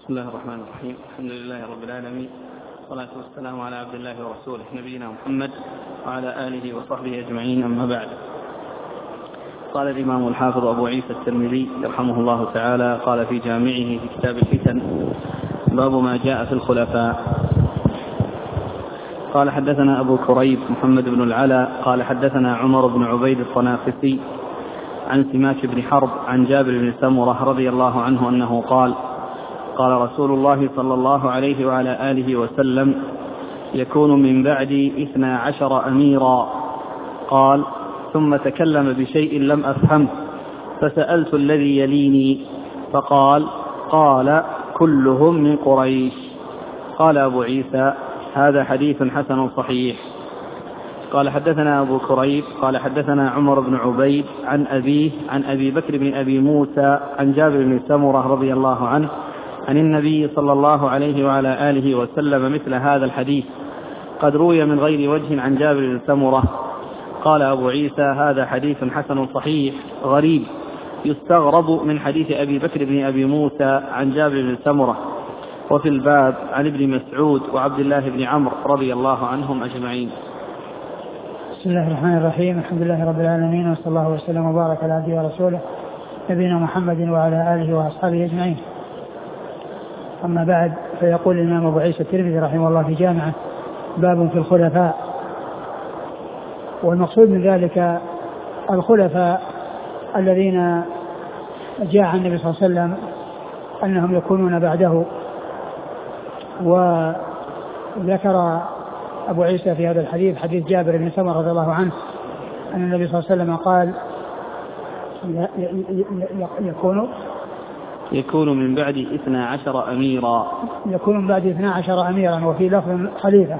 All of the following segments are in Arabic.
بسم الله الرحمن الرحيم. الحمد لله رب العالمين، والصلاة والسلام على عبد الله ورسوله نبينا محمد وعلى آله وصحبه أجمعين، أما بعد. قال الإمام الحافظ أبو عيسى الترمذي رحمه الله تعالى قال في جامعه في كتاب الفتن: باب ما جاء في الخلفاء. قال حدثنا أبو كريب محمد بن العلا قال حدثنا عمر بن عبيد الطنافسي عن سماك بن حرب عن جابر بن سمرة رضي الله عنه أنه قال: قال رسول الله صلى الله عليه وعلى آله وسلم: يكون من بعدي 12 أميرا. قال: ثم تكلم بشيء لم أفهمه، فسألت الذي يليني فقال: قال: كلهم من قريش. قال أبو عيسى: هذا حديث حسن صحيح. قال حدثنا أبو كريب قال حدثنا عمر بن عبيد عن أبيه عن أبي بكر بن أبي موسى عن جابر بن سمرة رضي الله عنه عن النبي صلى الله عليه وعلى آله وسلم مثل هذا الحديث، قد روي من غير وجه عن جابر بن سمرة. قال أبو عيسى: هذا حديث حسن صحيح غريب، يستغرب من حديث أبي بكر بن أبي موسى عن جابر بن سمرة. وفي الباب عن ابن مسعود وعبد الله بن عمرو رضي الله عنهم أجمعين. بسم الله الرحمن الرحيم. الحمد لله رب العالمين، وصلى الله وسلم وبارك على عبده ورسوله نبينا محمد وعلى آله وأصحابه أجمعين. أما بعد، فيقول الإمام أبو عيسى الترمذي رحمه الله في جامعه: باب في الخلفاء. والمقصود من ذلك الخلفاء الذين جاء عن النبي صلى الله عليه وسلم أنهم يكونون بعده. وذكر أبو عيسى في هذا الحديث حديث جابر بن سمرة رضي الله عنه أن النبي صلى الله عليه وسلم قال: يكون من بعد 12 أميرا. يكون من بعد 12 أميرا، وفي لفظ خليفة.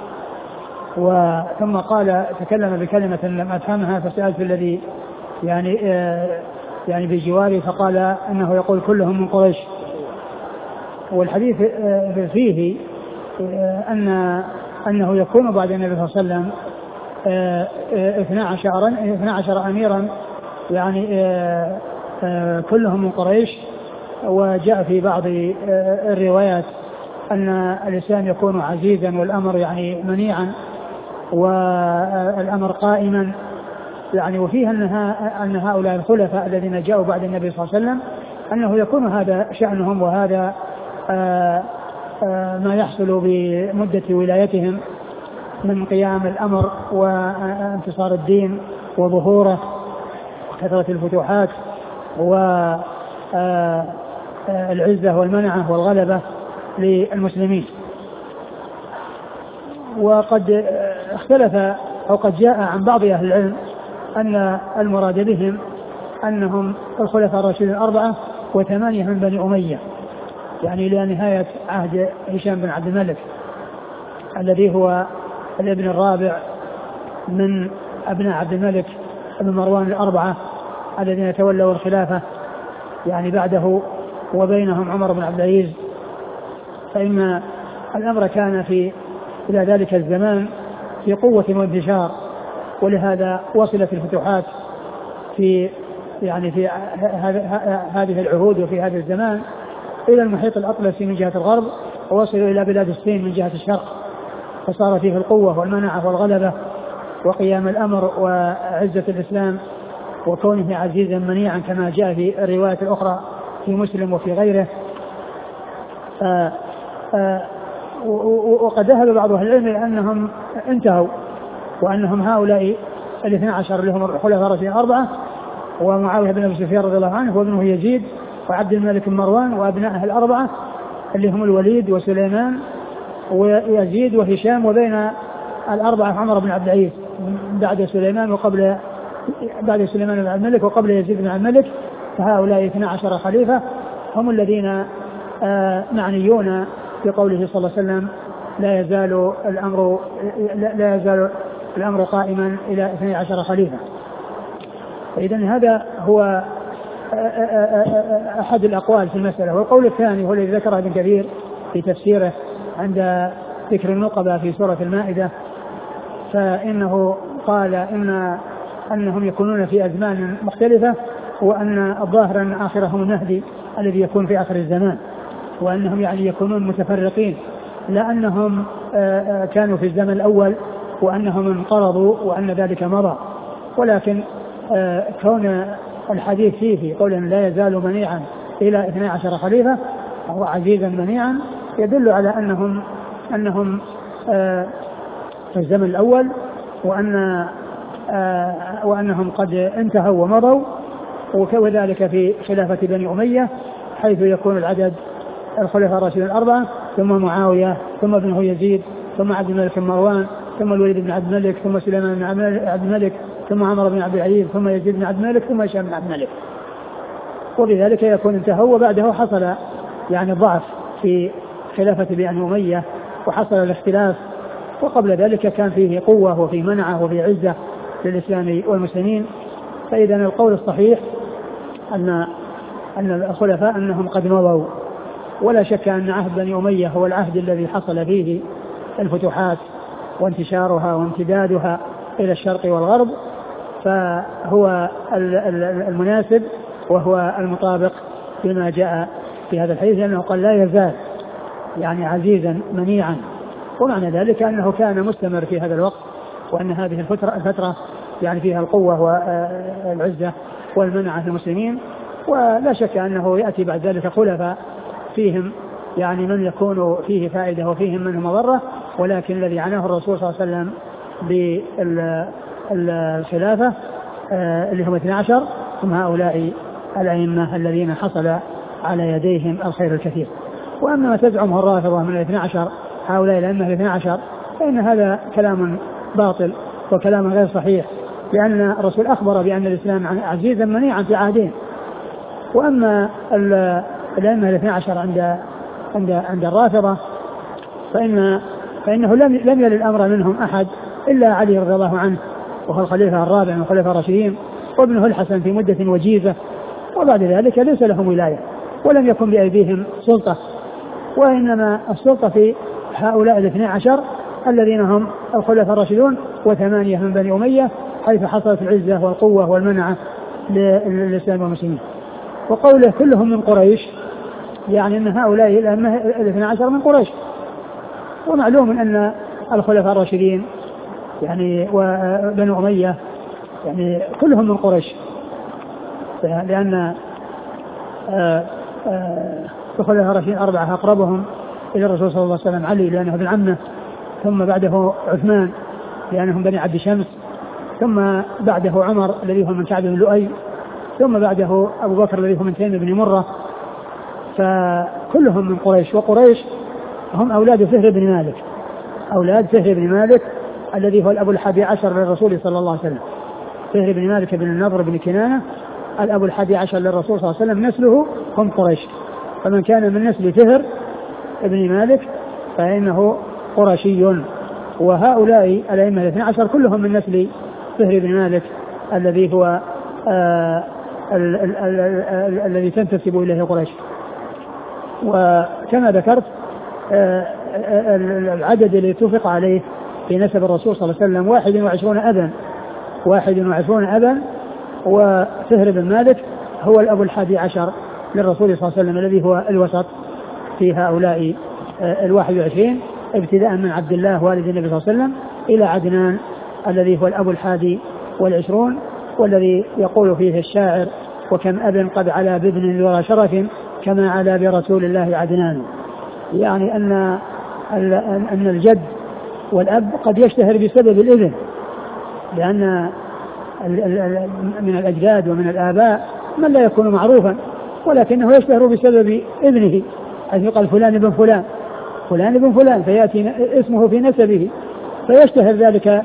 ثم قال: تكلم بكلمة لم أفهمها، فسألت الذي يعني بجواري فقال أنه يقول كلهم من قريش. والحديث فيه أنه يكون بعد النبي صلى الله عليه وسلم 12 أميرا، يعني كلهم من قريش. وجاء في بعض الروايات أن الإسلام يكون عزيزا والأمر يعني منيعا والأمر قائما، يعني وفيها أن هؤلاء الخلفاء الذين جاءوا بعد النبي صلى الله عليه وسلم أنه يكون هذا شأنهم، وهذا ما يحصل بمدة ولايتهم من قيام الأمر وانتصار الدين وظهوره وكثرة الفتوحات والعزة والمنعة والغلبة للمسلمين. وقد اختلف أو قد جاء عن بعض أهل العلم أن المراد بهم أنهم الخلفاء الراشدين 4 و8 من بني أمية، يعني إلى نهاية عهد هشام بن عبد الملك الذي هو الابن الرابع من أبناء عبد الملك بن مروان 4 الذين تولوا الخلافة يعني بعده، وبينهم عمر بن عبد العزيز. فإن الأمر كان إلى ذلك الزمان في قوة وانتشار، ولهذا وصلت الفتوحات في هذه العهود وفي هذا الزمان إلى المحيط الأطلسي من جهة الغرب، ووصلوا إلى بلاد الصين من جهة الشرق، فصار فيه القوة والمنعة والغلبة وقيام الأمر وعزة الإسلام وكونه عزيزا منيعا كما جاء في الرواية الأخرى في مسلم وفي غيره. وقد ذهب بعض أهل العلم أنهم انتهوا، وأنهم هؤلاء 12 اللي هم الخلفاء الراشدين 4 ومعاوية بن أبي سفيان رضي الله عنه وابنه يزيد وعبد الملك بن مروان وأبنائه 4 اللي هم الوليد وسليمان ويزيد وهشام، وبين 4 عمر بن عبد العزيز بعد سليمان بن عبد الملك وقبل يزيد بن عبد الملك. فهؤلاء 12 خليفة هم الذين معنيون في قوله صلى الله عليه وسلم: لا يزال الأمر قائما إلى 12 خليفة. فإذن هذا هو أحد الأقوال في المسألة. والقول الثاني هو الذي ذكره ابن كثير في تفسيره عند ذكر النقبة في سورة المائدة، فإنه قال أنهم يكونون في أزمان مختلفة، وأن الظاهر أن آخرهم المهدي الذي يكون في آخر الزمان. وأنهم يعني يكونون متفرقين، لا أنهم كانوا في الزمن الأول وأنهم انقرضوا وأن ذلك مضى، ولكن كون الحديث فيه قول لا يزال منيعا إلى 12 خليفة أو عزيزا منيعا يدل على أنهم في الزمن الأول وأنهم قد انتهوا ومضوا، وكذلك في خلافة بني أمية حيث يكون العدد الخلفاء الراشدين الأربعة ثم معاوية ثم ابنه يزيد ثم عبد الملك بن مروان ثم الوليد بن عبد الملك ثم سليمان بن عبد الملك ثم عمر بن عبد العزيز ثم يزيد بن عبد الملك ثم هشام بن عبد الملك، وبذلك يكون انتهوا. وبعده حصل يعني ضعف في خلافة بني أمية وحصل الاختلاف، وقبل ذلك كان فيه قوة وفي منعة وفي عزة للإسلام والمسلمين. فإذا القول الصحيح أن الخلفاء أنهم قد مضوا، ولا شك أن عهد بني أمية هو العهد الذي حصل فيه الفتوحات وانتشارها وامتدادها إلى الشرق والغرب، فهو المناسب وهو المطابق لما جاء في هذا الحديث، لأنه قال لا يزال يعني عزيزا منيعا، ومعنى ذلك أنه كان مستمر في هذا الوقت، وأن هذه الفترة يعني فيها القوة والعزة والمنعة للمسلمين. ولا شك أنه يأتي بعد ذلك خلفاء فيهم يعني من يكون فيه فائدة وفيهم من مضرة، ولكن الذي عناه الرسول صلى الله عليه وسلم بالخلافة اللي هم 12 هم هؤلاء الأئمة الذين حصل على يديهم الخير الكثير. وأما ما تزعمه الرافضة من 12 هؤلاء الأئمة 12 فإن هذا كلام باطل وكلام غير صحيح، لأن الرسول أخبر بأن الإسلام عزيزا منيعا في عهدين. وأما الأئمة 12 عند الرافضة فإنه لم يل الأمر منهم أحد إلا علي رضي الله عنه، وهو الخليفة الرابع من الخلفاء الراشدين، وابنه الحسن في مدة وجيزة، وبعد ذلك ليس لهم ولاية ولم يكن بأيديهم سلطة، وإنما السلطة في هؤلاء 12 الذين هم الخلفاء الراشدون و8 من بني أمية، حيث حصلت العزة والقوة والمنعة للإسلام والمسلمين. وقوله كلهم من قريش يعني أن هؤلاء الأئمة 12 من قريش، ومعلوم أن الخلفاء الراشدين يعني وبنو أمية يعني كلهم من قريش، لأن الخلفاء الراشدين 4 أقربهم إلى الرسول صلى الله عليه وسلم علي لأنه ابن عمه، ثم بعده عثمان لأنهم بني عبد شمس، ثم بعده عمر الذي هو من كعب بن لؤي، ثم بعده أبو بكر الذي هو من تيم بن مرة، فكلهم من قريش. وقريش هم أولاد فهر بن مالك، أولاد فهر بن مالك الذي هو الأب 11 للرسول صلى الله عليه وسلم. فهر بن مالك بن النضر بن كنانة الأب 11 للرسول صلى الله عليه وسلم، نسله هم قريش. فمن كان من نسل فهر بن مالك فإنه قرشي. وهؤلاء الأئمة 12 كلهم من نسل فهر بن مالك الذي هو الذي تنتسب إليه قريش. وكما ذكرت العدد الذي اتفق عليه في نسب الرسول صلى الله عليه وسلم 21 أبا، وفهر بن مالك هو الأب 11 للرسول صلى الله عليه وسلم الذي هو الوسط في هؤلاء 21، ابتداء من عبد الله والد النبي صلى الله عليه وسلم إلى عدنان الذي هو الأب 21، والذي يقول فيه الشاعر وكم أب قد علا بابن ذو شرف كما علا برسول الله عدنان، يعني أن الجد والأب قد يشتهر بسبب الابن، لأن من الأجداد ومن الآباء من لا يكون معروفا ولكنه يشتهر بسبب ابنه، حيث يقال فلان ابن فلان فلان ابن فلان، فيأتي اسمه في نسبه فيشتهر ذلك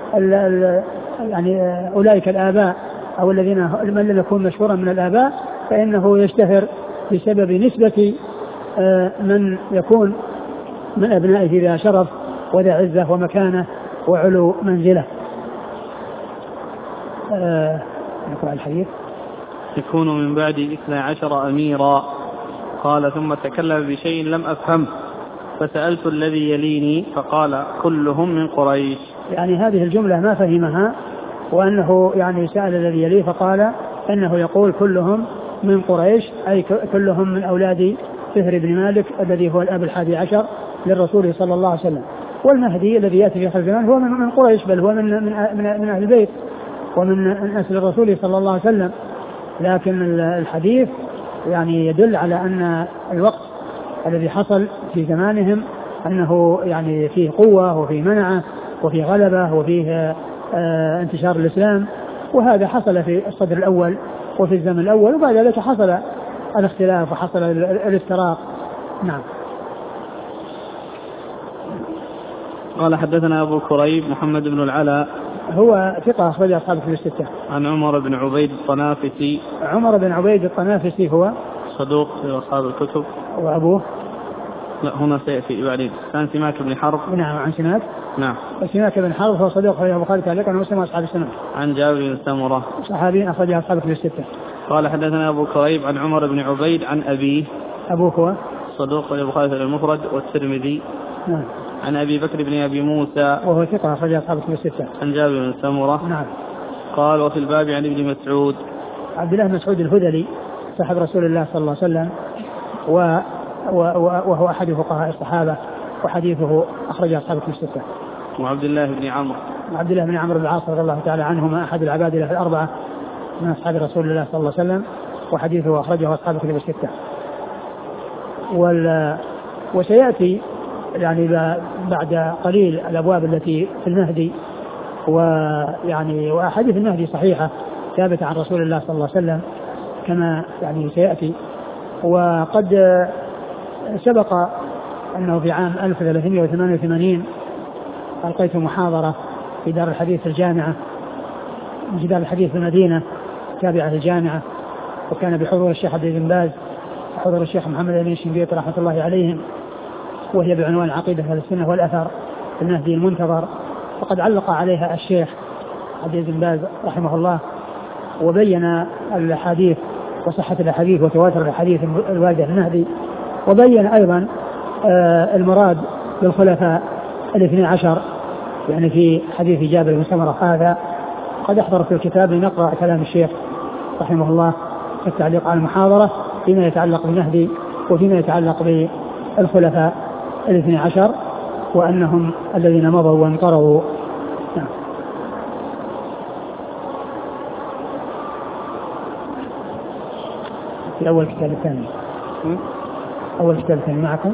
يعني أولئك الآباء أو الذين من لم يكون مشهورا من الآباء فإنه يشتهر بسبب نسبة من يكون من أبنائه ذا شرف وذا عزة ومكانة وعلو منزلة. نقرأ الحديث. يكون من بعد 12 أميرا. قال ثم تكلم بشيء لم أفهمه فسألت الذي يليني فقال كلهم من قريش. يعني هذه الجملة ما فهمها، وأنه يعني سأل الذي يليه فقال أنه يقول كلهم من قريش، أي كلهم من أولاد فهر بن مالك الذي هو الأب 11 للرسول صلى الله عليه وسلم. والمهدي الذي يأتي في آخر الزمان هو من قريش، بل هو من أهل البيت ومن أسل الرسول صلى الله عليه وسلم. لكن الحديث يعني يدل على أن الوقت الذي حصل في زمانهم أنه يعني فيه قوة وفيه منعة وفيه غلبة وفيه انتشار الإسلام، وهذا حصل في الصدر الأول وفي الزمن الأول، وبعد ذلك حصل الاختلاف وحصل الافتراق. نعم. قال حدثنا أبو كريب محمد بن العلاء هو ثقة أخرج أصحاب الكتب الستة. عن عمر بن عبيد الطنافسي. عمر بن عبيد الطنافسي هو صدوق في أصحاب الكتب. وأبوه لا هنا سيأتي بعدين. كان سماك بن حرب. نعم عن سماك. نعم. سماك بن حرب هو صدوق أخرج البخاري تعليقا ومسلم أصحاب السنة. عن جابر بن سمرة صحابي أخرج أصحاب الكتب الستة. قال حدثنا أبو كريب عن عمر بن عبيد عن أبيه. أبوه هو صدوق البخاري المفرد والترمذي. نعم. عن أبي بكر بن أبي موسى وهو ثقة أخرج أصحاب الكتب الستة. عن جابر بن سمرة. نعم. قال وفي الباب عن ابن مسعود. عبد الله بن مسعود الهذلي صاحب رسول الله صلى الله عليه وسلم وهو أحد فقهاء الصحابة وحديثه أخرج أصحاب الكتب الستة. وعبد الله بن عمرو. عبد الله بن عمرو بن العاص رضي الله تعالى عنهما أحد العبادلة الأربعة من أصحاب رسول الله صلى الله عليه وسلم وحديثه أخرجه أصحاب الكتب الستة. وسيأتي يعني بعد قليل الأبواب التي في المهدي، ويعني وأحاديث المهدي صحيحة ثابتة عن رسول الله صلى الله عليه وسلم كما يعني سيأتي. وقد سبق أنه في عام 1388 ألقيت محاضرة في دار الحديث الجامعة، في دار الحديث في المدينة تابعة الجامعة، وكان بحضور الشيخ عبد العزيز بن باز وحضور الشيخ محمد بن الشنقيطي رحمة الله عليهم، وهي بعنوان عقيدة أهل السنة والأثر في المهدي المنتظر. وقد علق عليها الشيخ عبد العزيز بن باز رحمه الله وبين الأحاديث وصحة الأحاديث وتواتر الأحاديث الواردة في المهدي، وبين أيضا المراد بالخلفاء 12 يعني في حديث جابر بن سمرة هذا. قد أحضر في الكتاب لنقرأ كلام الشيخ رحمه الله في التعليق على المحاضرة فيما يتعلق بالمهدي وفيما يتعلق بالخلفاء 12 وأنهم الذين مضوا وانقرضوا. في أول كتاب الثاني. أول كتاب الثاني معكم.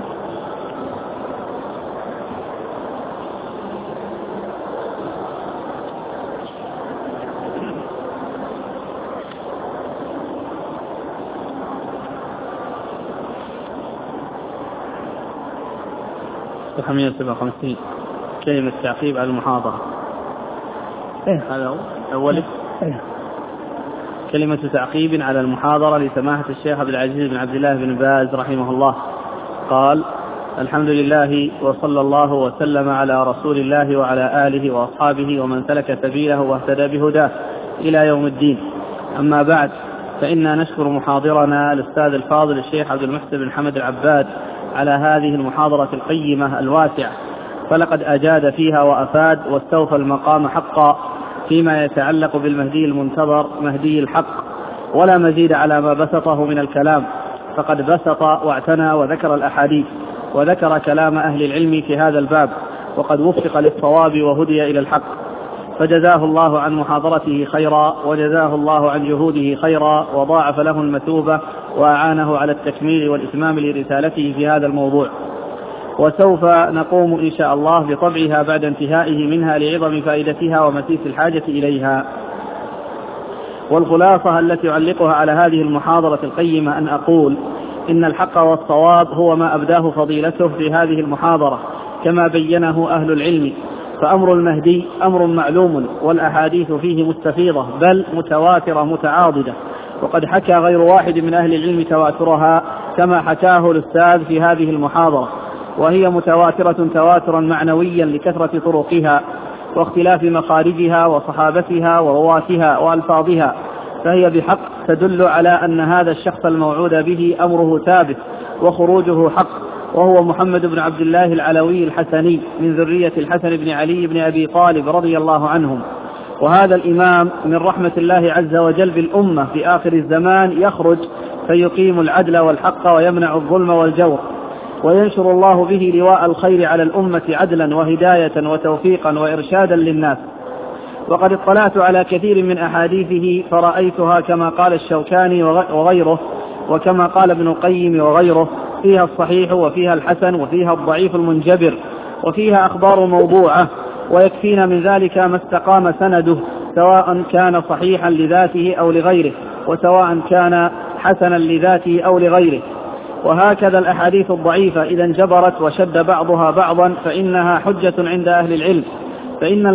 صفحة 157 كلمة تعقيب على المحاضرة. هذا هو أول. كلمة تعقيب على المحاضرة لسماحة الشيخ عبد العزيز بن عبد الله بن باز رحمه الله. قال الحمد لله وصلى الله وسلم على رسول الله وعلى آله وأصحابه ومن سلك سبيله واهتدى بهداه إلى يوم الدين. أما بعد، فإنا نشكر محاضرنا الأستاذ الفاضل الشيخ عبد المحسن بن حمد العباد على هذه المحاضرة القيمة الواسعة، فلقد أجاد فيها وأفاد واستوفى المقام حقا فيما يتعلق بالمهدي المنتظر مهدي الحق، ولا مزيد على ما بسطه من الكلام، فقد بسط واعتنى وذكر الأحاديث وذكر كلام أهل العلم في هذا الباب، وقد وفق للصواب وهدي إلى الحق، فجزاه الله عن محاضرته خيرا، وجزاه الله عن جهوده خيرا، وضاعف له المثوبة وأعانه على التكميل والإتمام لرسالته في هذا الموضوع. وسوف نقوم إن شاء الله بطبعها بعد انتهائه منها لعظم فائدتها ومسيس الحاجة إليها. والخلاصة التي أعلقها على هذه المحاضرة القيمة أن أقول إن الحق والصواب هو ما أبداه فضيلته في هذه المحاضرة كما بينه أهل العلم، فأمر المهدي أمر معلوم، والأحاديث فيه مستفيضة بل متواترة متعاضدة، وقد حكى غير واحد من أهل العلم تواترها كما حكاه الأستاذ في هذه المحاضرة، وهي متواترة تواترا معنويا لكثرة طرقها واختلاف مخارجها وصحابتها ورواتها وألفاظها، فهي بحق تدل على أن هذا الشخص الموعود به أمره ثابت وخروجه حق، وهو محمد بن عبد الله العلوي الحسني من ذرية الحسن بن علي بن أبي طالب رضي الله عنهم. وهذا الإمام من رحمة الله عز وجل بالأمة في آخر الزمان يخرج فيقيم العدل والحق ويمنع الظلم والجور، وينشر الله به لواء الخير على الأمة عدلا وهداية وتوفيقا وإرشادا للناس. وقد اطلعت على كثير من أحاديثه فرأيتها كما قال الشوكاني وغيره، وكما قال ابن القيم وغيره، فيها الصحيح وفيها الحسن وفيها الضعيف المنجبر، وفيها أخبار موضوعة، ويكفينا من ذلك ما استقام سنده، سواء كان صحيحا لذاته أو لغيره، وسواء كان حسنا لذاته أو لغيره. وهكذا الأحاديث الضعيفة إذا انجبرت وشد بعضها بعضا فإنها حجة عند أهل العلم، فإن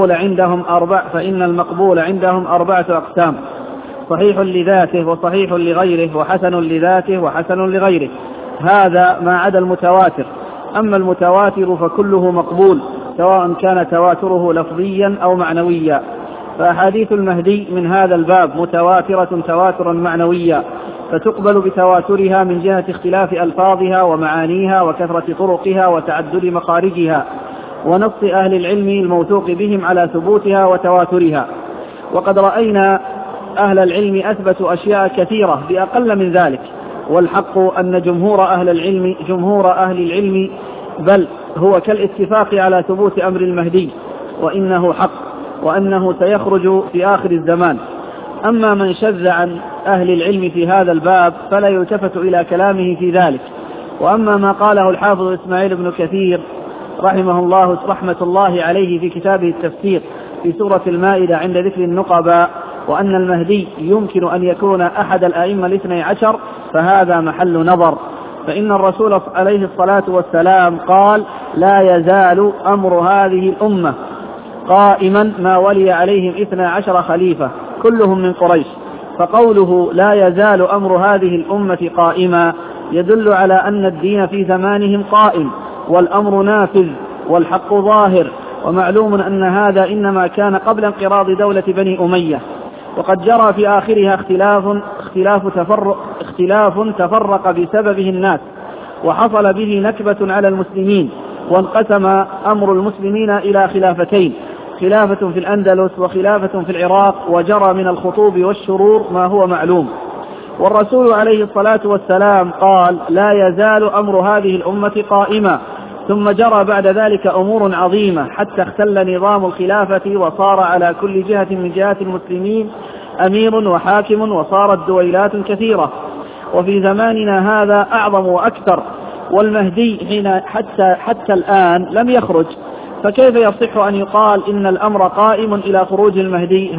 المقبول عندهم أربعة أقسام: صحيح لذاته وصحيح لغيره وحسن لذاته وحسن لغيره، هذا ما عدا المتواتر. أما المتواتر فكله مقبول، سواء كان تواتره لفظيا أو معنويا. فأحاديث المهدي من هذا الباب متواترة تواترا معنويا، فتقبل بتواترها من جهة اختلاف ألفاظها ومعانيها وكثرة طرقها وتعدد مخارجها، ونص أهل العلم الموثوق بهم على ثبوتها وتواترها. وقد رأينا أهل العلم أثبتوا أشياء كثيرة بأقل من ذلك، والحق أن جمهور أهل العلم بل هو كالاتفاق على ثبوت أمر المهدي، وإنه حق، وأنه سيخرج في آخر الزمان. أما من شذ عن أهل العلم في هذا الباب فلا يلتفت إلى كلامه في ذلك. وأما ما قاله الحافظ إسماعيل بن كثير رحمه الله رحمة الله عليه في كتابه التفسير في سورة المائدة عند ذكر النقباء، وأن المهدي يمكن أن يكون أحد الأئمة الاثني عشر، فهذا محل نظر. فإن الرسول عليه الصلاة والسلام قال: لا يزال أمر هذه الأمة قائما ما ولي عليهم 12 خليفة كلهم من قريش. فقوله لا يزال أمر هذه الأمة قائما يدل على أن الدين في زمانهم قائم، والأمر نافذ، والحق ظاهر. ومعلوم أن هذا إنما كان قبل انقراض دولة بني أمية، وقد جرى في آخرها اختلاف تفرق بسببه الناس، وحصل به نكبة على المسلمين، وانقسم أمر المسلمين إلى خلافتين: خلافة في الأندلس وخلافة في العراق، وجرى من الخطوب والشرور ما هو معلوم. والرسول عليه الصلاة والسلام قال: لا يزال أمر هذه الأمة قائما. ثم جرى بعد ذلك أمور عظيمة حتى اختل نظام الخلافة، وصار على كل جهة من جهات المسلمين أمير وحاكم، وصارت دويلات كثيرة. وفي زماننا هذا أعظم وأكثر، والمهدي حتى الآن لم يخرج، فكيف يصح أن يقال إن الأمر قائم إلى خروج المهدي؟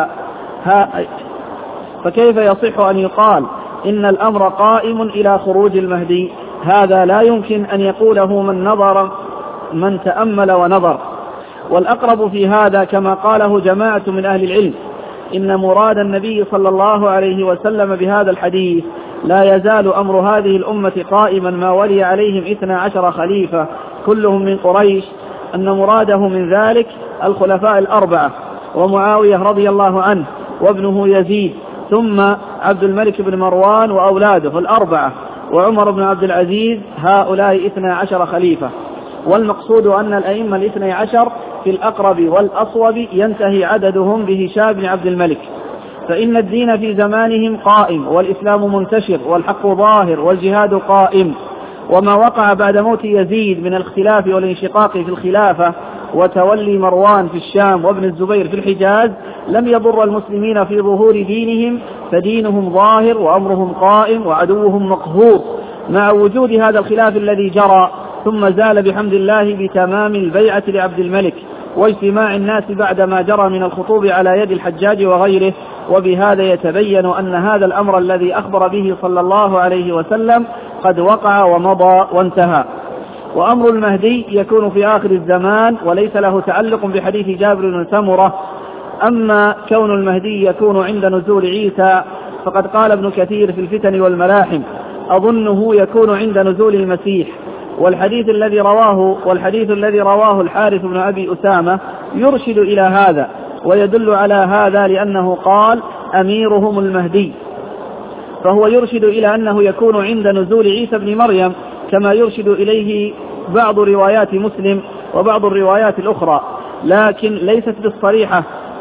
فكيف يصح أن يقال إن الأمر قائم إلى خروج المهدي؟ هذا لا يمكن أن يقوله من تأمل ونظر. والأقرب في هذا كما قاله جماعة من أهل العلم: إن مراد النبي صلى الله عليه وسلم بهذا الحديث لا يزال أمر هذه الأمة قائما ما ولي عليهم 12 خليفة كلهم من قريش، أن مراده من ذلك الخلفاء الأربعة، ومعاوية رضي الله عنه وابنه يزيد، ثم عبد الملك بن مروان وأولاده الأربعة، وعمر بن عبد العزيز، هؤلاء 12 خليفة. والمقصود أن الأئمة 12 في الأقرب والأصوب ينتهي عددهم بهشام بن عبد الملك. فإن الدين في زمانهم قائم، والإسلام منتشر، والحق ظاهر، والجهاد قائم. وما وقع بعد موت يزيد من الاختلاف والانشقاق في الخلافة، وتولي مروان في الشام، وابن الزبير في الحجاز، لم يضر المسلمين في ظهور دينهم، فدينهم ظاهر وأمرهم قائم وعدوهم مقهور، مع وجود هذا الخلاف الذي جرى. ثم زال بحمد الله بتمام البيعة لعبد الملك واجتماع الناس بعد ما جرى من الخطوب على يد الحجاج وغيره. وبهذا يتبين أن هذا الأمر الذي أخبر به صلى الله عليه وسلم قد وقع ومضى وانتهى. وأمر المهدي يكون في آخر الزمان، وليس له تعلق بحديث جابر بن سمرة. أما كون المهدي يكون عند نزول عيسى فقد قال ابن كثير في الفتن والملاحم: أظنه يكون عند نزول المسيح. والحديث الذي رواه الحارث بن أبي أسامة يرشد إلى هذا ويدل على هذا، لأنه قال: أميرهم المهدي، فهو يرشد إلى أنه يكون عند نزول عيسى بن مريم، كما يرشد إليه بعض روايات مسلم وبعض الروايات الأخرى، لكن ليست بالصريحة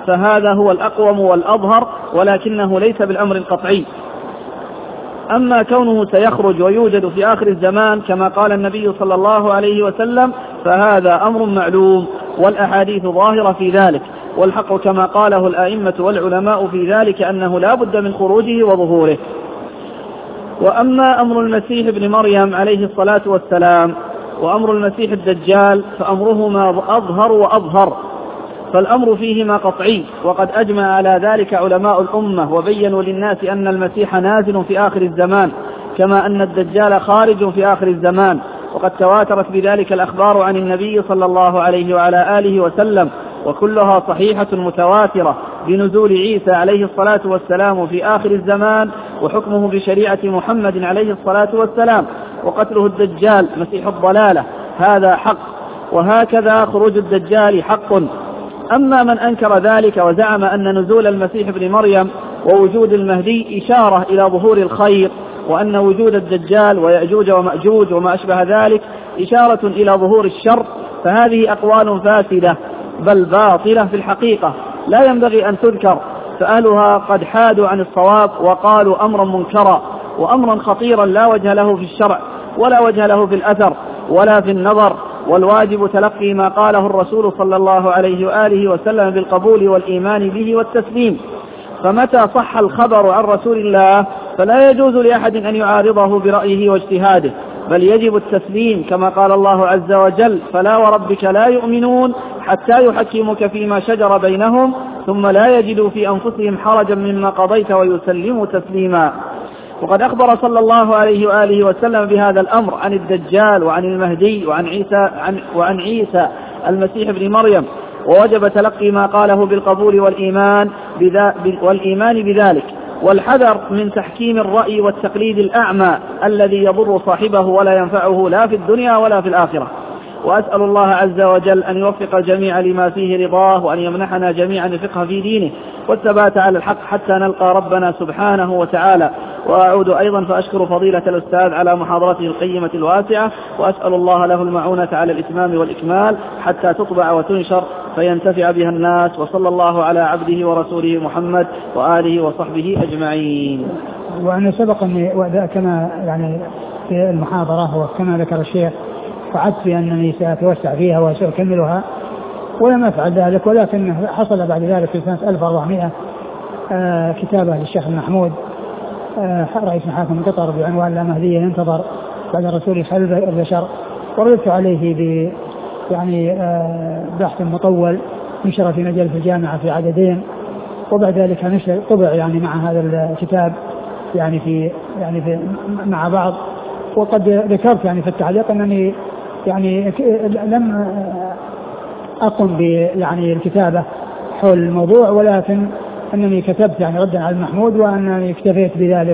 فهذا هو الأقوم والأظهر، ولكنه ليس بالأمر القطعي. أما كونه سيخرج ويوجد في آخر الزمان كما قال النبي صلى الله عليه وسلم فهذا أمر معلوم، والأحاديث ظاهرة في ذلك، والحق كما قاله الأئمة والعلماء في ذلك أنه لا بد من خروجه وظهوره. وأما أمر المسيح ابن مريم عليه الصلاة والسلام وأمر المسيح الدجال فأمرهما أظهر وأظهر، فالأمر فيهما قطعي، وقد أجمع على ذلك علماء الأمة وبينوا للناس أن المسيح نازل في آخر الزمان كما أن الدجال خارج في آخر الزمان، وقد تواترت بذلك الأخبار عن النبي صلى الله عليه وعلى آله وسلم، وكلها صحيحة متواترة بنزول عيسى عليه الصلاة والسلام في آخر الزمان وحكمه بشريعة محمد عليه الصلاة والسلام، وقتله الدجال مسيح الضلالة هذا حق، وهكذا خروج الدجال حق. أما من أنكر ذلك وزعم أن نزول المسيح ابن مريم ووجود المهدي إشارة إلى ظهور الخير، وأن وجود الدجال ويأجوج ومأجوج وما أشبه ذلك إشارة إلى ظهور الشر، فهذه أقوال فاسدة بل باطلة في الحقيقة لا ينبغي أن تذكر، فأهلها قد حادوا عن الصواب وقالوا أمرا منكرا وأمرا خطيرا لا وجه له في الشرع ولا وجه له في الأثر ولا في النظر، والواجب تلقي ما قاله الرسول صلى الله عليه وآله وسلم بالقبول والإيمان به والتسليم. فمتى صح الخبر عن رسول الله فلا يجوز لأحد أن يعارضه برأيه واجتهاده، بل يجب التسليم كما قال الله عز وجل فلا وربك لا يؤمنون حتى يحكموك فيما شجر بينهم ثم لا يجدوا في أنفسهم حرجا مما قضيت ويسلموا تسليما. وقد أخبر صلى الله عليه وآله وسلم بهذا الأمر عن الدجال وعن المهدي وعن عيسى المسيح ابن مريم، ووجب تلقي ما قاله بالقبول والإيمان بذلك، والحذر من تحكيم الرأي والتقليد الأعمى الذي يضر صاحبه ولا ينفعه لا في الدنيا ولا في الآخرة. وأسأل الله عز وجل أن يوفق الجميع لما فيه رضاه، وأن يمنحنا جميعا الفقه في دينه والثبات على الحق حتى نلقى ربنا سبحانه وتعالى. وأعود أيضا فأشكر فضيلة الأستاذ على محاضرته القيمة الواسعة، وأسأل الله له المعونة على الإتمام والإكمال حتى تطبع وتنشر فينتفع بها الناس، وصلى الله على عبده ورسوله محمد وآله وصحبه أجمعين. وأنا سبق أني كما يعني في المحاضرة وكما ذكر الشيخ وعدت أنني سأتوسع فيها وسأكملها ولم أفعل ذلك، ولكن حصل بعد ذلك في سنة 1400 كتابة للشيخ المحمود رئيس محاكم قطر بعنوان لا مهدي ينتظر بعد الرسول خلف البشر، وردت عليه ب يعني بحث مطول نشر في مجلة الجامعة في عددين، وبعد ذلك نشر طبع يعني مع هذا الكتاب يعني في مع بعض. وقد ذكرت يعني في التعليق أنني يعني لم أقم يعني الكتابة حول الموضوع، ولكن أنني كتبت يعني ردا على المحمود وأنني اكتفيت بذلك،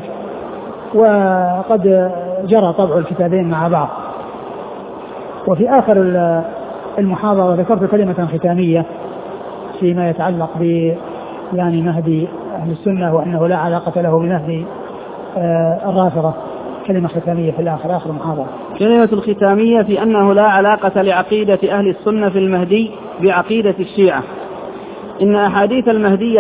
وقد جرى طبع الكتابين مع بعض. وفي آخر المحاضرة ذكرت كلمة ختامية فيما يتعلق ب يعني مهدي أهل السنة وأنه لا علاقة له بمهدي الرافضة، كلمة ختامية في آخر المحاضرة. كلمة الختامية في أنه لا علاقة لعقيدة أهل السنة في المهدي بعقيدة الشيعة. إن أحاديث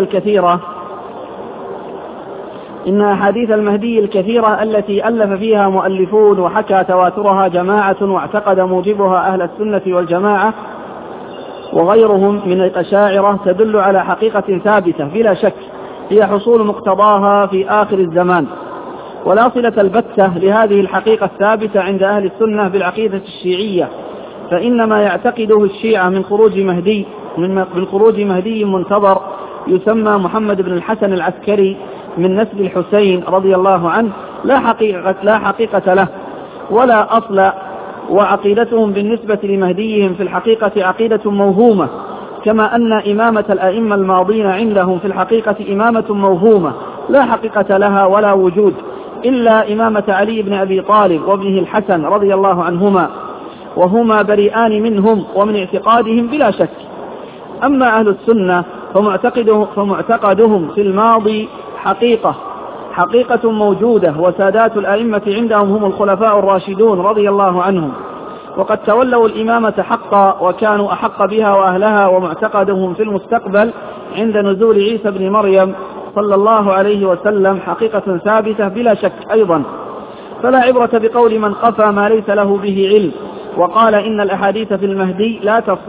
المهدي الكثيرة التي ألف فيها مؤلفون وحكى تواترها جماعة واعتقد موجبها أهل السنة والجماعة وغيرهم من الأشاعرة تدل على حقيقة ثابتة بلا شك هي حصول مقتضاها في آخر الزمان، ولا صلة البتة لهذه الحقيقة الثابتة عند أهل السنة بالعقيدة الشيعية، فإنما يعتقده الشيعة من خروج مهدي منتظر يسمى محمد بن الحسن العسكري من نسل الحسين رضي الله عنه لا حقيقة له ولا أصل، وعقيدتهم بالنسبة لمهديهم في الحقيقة عقيدة موهومة، كما أن إمامة الأئمة الماضين عندهم في الحقيقة إمامة موهومة لا حقيقة لها ولا وجود إلا إمامة علي بن أبي طالب وابنه الحسن رضي الله عنهما، وهما بريئان منهم ومن اعتقادهم بلا شك. أما أهل السنة فمعتقدهم في الماضي حقيقة موجودة، وسادات الأئمة عندهم هم الخلفاء الراشدون رضي الله عنهم، وقد تولوا الإمامة حقا وكانوا أحق بها وأهلها، ومعتقدهم في المستقبل عند نزول عيسى بن مريم صلى الله عليه وسلم حقيقة ثابتة بلا شك أيضا، فلا عبرة بقول من قفى ما ليس له به علم وقال إن الأحاديث في المهدي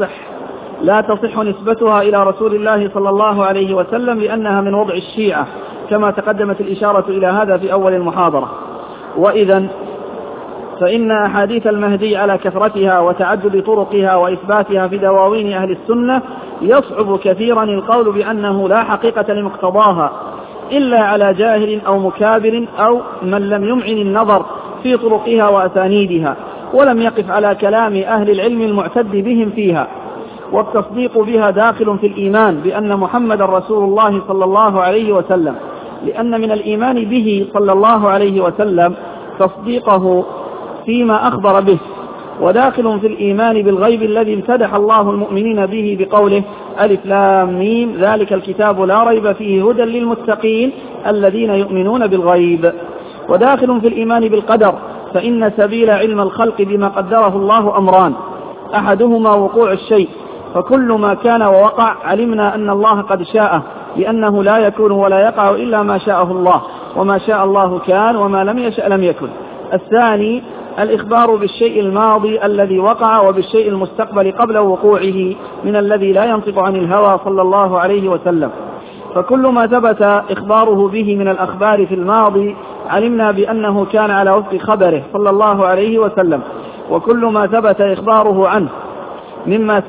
لا تصح نسبتها إلى رسول الله صلى الله عليه وسلم لأنها من وضع الشيعة، كما تقدمت الإشارة إلى هذا في أول المحاضرة. وإذا فإن أحاديث المهدي على كثرتها وتعدد طرقها وإثباتها في دواوين أهل السنة يصعب كثيرا القول بأنه لا حقيقة لمقتضاها إلا على جاهل أو مكابر أو من لم يمعن النظر في طرقها وأسانيدها ولم يقف على كلام أهل العلم المعتد بهم فيها. والتصديق بها داخل في الإيمان بأن محمد رسول الله صلى الله عليه وسلم، لأن من الإيمان به صلى الله عليه وسلم تصديقه فيما أخبر به، وداخل في الإيمان بالغيب الذي امتدح الله المؤمنين به بقوله ألف لام ميم ذلك الكتاب لا ريب فيه هدى للمتقين الذين يؤمنون بالغيب. وداخل في الإيمان بالقدر، فإن سبيل علم الخلق بما قدره الله أمران، أحدهما وقوع الشيء، فكل ما كان ووقع علمنا أن الله قد شاءه، لأنه لا يكون ولا يقع إلا ما شاءه الله، وما شاء الله كان وما لم يشأ لم يكن. الثاني الإخبار بالشيء الماضي الذي وقع وبالشيء المستقبل قبل وقوعه من الذي لا ينطق عن الهوى صلى الله عليه وسلم، فكل ما ثبت إخباره به من الأخبار في الماضي علمنا بأنه كان على وفق خبره صلى الله عليه وسلم، وكل ما ثبت إخباره عنه مما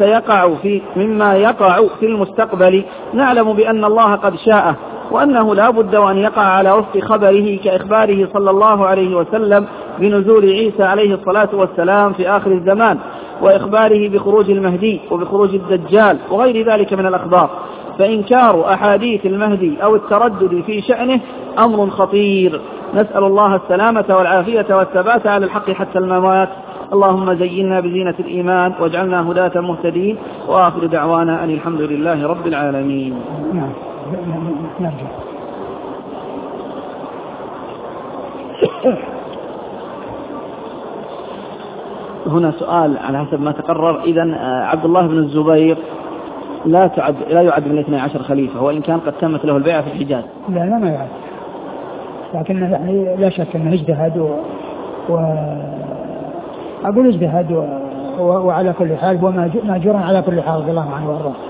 يقع في المستقبل نعلم بأن الله قد شاءه، وأنه لا بد وأن يقع على وفق خبره كإخباره صلى الله عليه وسلم بنزول عيسى عليه الصلاة والسلام في آخر الزمان، وإخباره بخروج المهدي وبخروج الدجال وغير ذلك من الأخبار. فإنكار أحاديث المهدي أو التردد في شأنه أمر خطير، نسأل الله السلامة والعافية والثبات على الحق حتى الممات. اللهم زينا بزينة الإيمان واجعلنا هداة مهتدين، وآخر دعوانا أن الحمد لله رب العالمين. هنا سؤال على حسب ما تقرر. إذن عبد الله بن الزبير لا يعد من 12 خليفة، وإن كان قد تمت له البيعة في الحجاز. لا ما يعد، لكن يعني لا شك أنه اجتهد أقول اجتهد وعلى كل حال هو ماجور على كل حال رضي الله عنه وارضاه.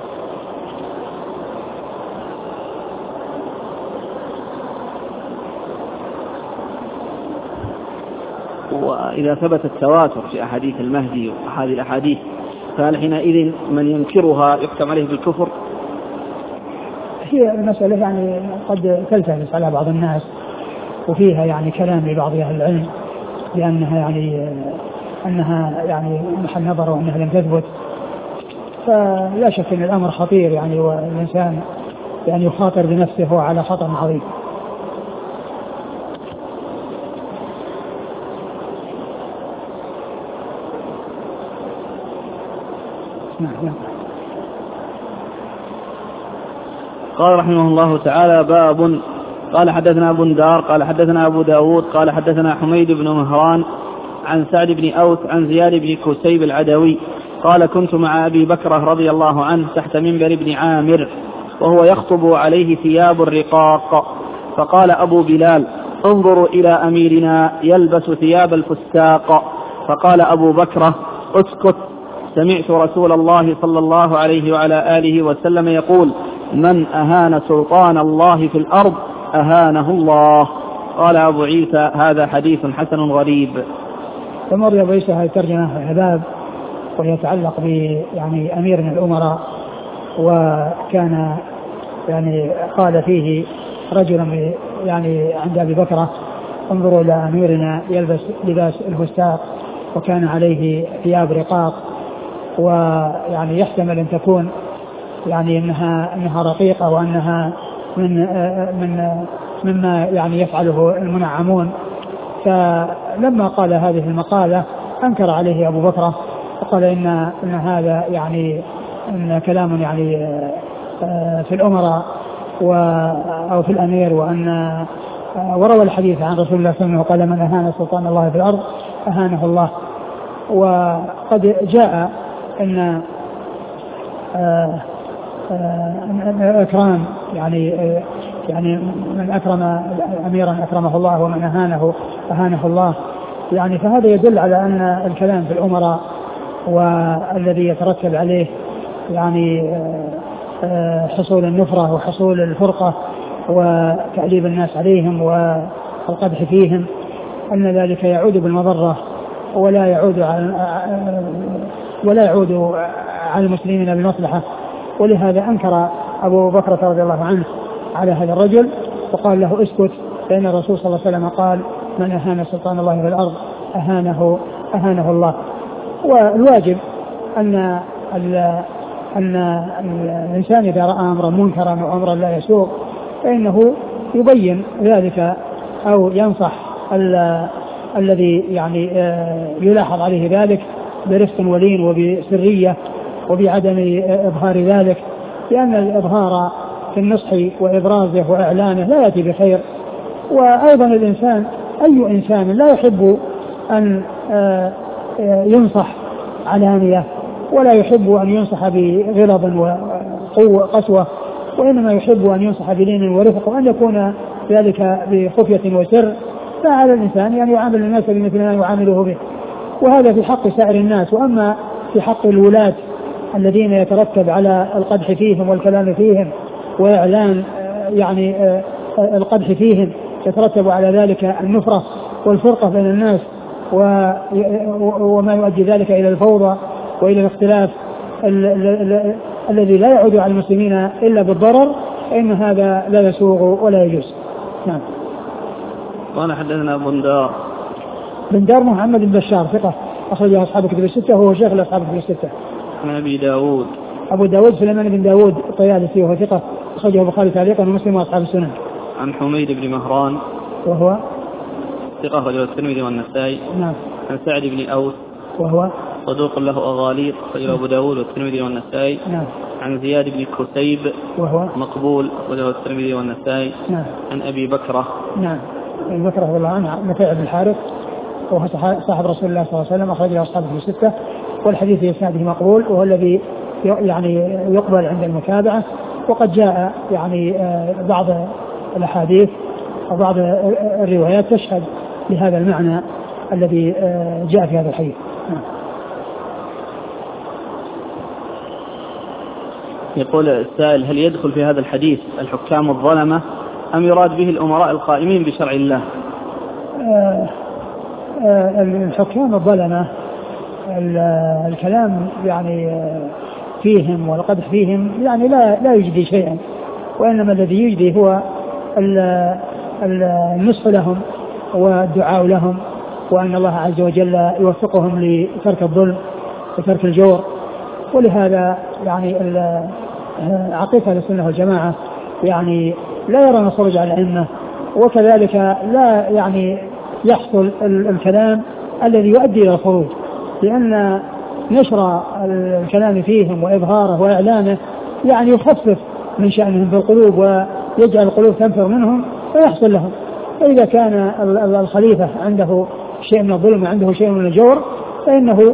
وإذا ثبت التواتر في أحاديث المهدي وهذه الأحاديث فهل حينئذ من ينكرها يحكم عليه بالكفر؟ هي المسألة يعني قد تلتبس على بعض الناس، وفيها يعني كلام لبعض أهل العلم أنها يعني محل نظر وأنها لم تثبت، فلا شك أن الأمر خطير يعني، والإنسان يعني يخاطر بنفسه وعلى خطر عظيم. نعم. قال رحمه الله تعالى: باب. قال حدثنا بندار قال حدثنا أبو داود قال حدثنا حميد بن مهران عن سعد بن أوس عن زياد بن كسيب العدوي قال: كنت مع أبي بكر رضي الله عنه تحت منبر ابن عامر وهو يخطب عليه ثياب الرقاق، فقال أبو بلال: انظروا إلى أميرنا يلبس ثياب الفستاق. فقال أبو بكر: اسكت، سمعت رسول الله صلى الله عليه وعلى آله وسلم يقول: من أهان سلطان الله في الأرض أهانه الله. قال أبو عيسى: هذا حديث حسن غريب. ثم رضي عيسى هذه الترجمة الباب ويتعلق يعني أمير من الأمراء، وكان يعني قال فيه رجل يعني عند أبي بكر: انظروا إلى أميرنا يلبس لباس الفستاق وكان عليه ثياب رقاق، ويعني يحتمل أن تكون يعني أنها رقيقة وأنها مما يعني يفعله المنعمون. فلما قال هذه المقالة أنكر عليه أبو بكر وقال إن هذا يعني إن كلام يعني في الأمراء أو في الأمير، وروى الحديث عن رسول الله صلى الله عليه وسلم وقال: من أهان سلطان الله في الأرض أهانه الله. وقد جاء إكرام يعني من أكرم أميرا أكرمه الله ومن أهانه الله. يعني فهذا يدل على أن الكلام في الأمراء والذي يترتب عليه يعني حصول النفرة وحصول الفرقة وتعذيب الناس عليهم والقدح فيهم أن ذلك يعود بالمضرة ولا يعود على المسلمين بالمصلحة. ولهذا أنكر أبو بكر رضي الله عنه على هذا الرجل وقال له اسكت، فإن الرسول صلى الله عليه وسلم قال من أهان سلطان الله في الأرض أهانه الله. والواجب أن الإنسان إذا رأى أمرا منكرا أو أمرا لا يسوق فإنه يبين ذلك أو ينصح الذي يعني يلاحظ عليه ذلك برفق ولين وبسرية وبعدم إظهار ذلك، لأن الإظهار في النصح وإبرازه وإعلانه لا يأتي بخير. وأيضا الإنسان أي إنسان لا يحب أن ينصح علانية ولا يحب أن ينصح بغلظ وقسوة، وإنما يحب أن ينصح بلين ورفق وأن يكون ذلك بخفية وسر. فعلى الإنسان يعني يعامل الناس بمثل ما يعامله به، وهذا في حق سائر الناس. وأما في حق الولاة الذين يترتب على القدح فيهم والكلام فيهم وإعلان يعني القدح فيهم يترتب على ذلك النفرة والفرقة بين الناس وما يؤدي ذلك إلى الفوضى وإلى الاختلاف الذي لا يعود على المسلمين إلا بالضرر، فإن هذا لا يسوغ ولا يجوز. نعم. قال حدثنا بندار محمد بن بشار ثقة أخرجه أصحاب الكتب الستة وهو شيخ أصحاب الكتب الستة. عن أبو داود سليمان بن داود الطيالسي وهو ثقة أخرجه البخاري تعليقا ومسلم وأصحاب السنن. عن حميد بن مهران وهو ثقة أخرجه الترمذي والنسائي. نعم. عن سعد بن أوس وهو صدوق له أغاليط أخرجه أبو داود والترمذي والنسائي. نعم. عن زياد بن كسيب وهو مقبول أخرجه الترمذي والنسائي. نعم. عن أبي بكرة نعم أبي بكرة رضي الله عنه نفيع بن الحارث وهو صاحب رسول الله صلى الله عليه وسلم أخرجه أصحابه في الستة، والحديث إسناده مقبول وهو الذي يعني يقبل عند المتابعة. وقد جاء يعني بعض الأحاديث وبعض الروايات تشهد لهذا المعنى الذي جاء في هذا الحديث. يقول السائل هل يدخل في هذا الحديث الحكام الظلمة أم يراد به الأمراء القائمين بشرع الله؟ الحكام الظلمة الكلام يعني فيهم والقدح فيهم يعني لا يجدي شيئا، وإنما الذي يجدي هو النصح لهم والدعاء لهم، وأن الله عز وجل يوفقهم لترك الظلم وترك الجور. ولهذا يعني عقيدة السنة والجماعة يعني لا يرون الخروج على الأئمة، وكذلك لا يعني يحصل الكلام الذي يؤدي إلى الخروج، لأن نشر الكلام فيهم وإظهاره وإعلانه يعني يخفف من شأنهم في القلوب ويجعل القلوب تنفر منهم ويحصل لهم. فإذا كان الخليفة عنده شيء من الظلم وعنده شيء من الجور فإنه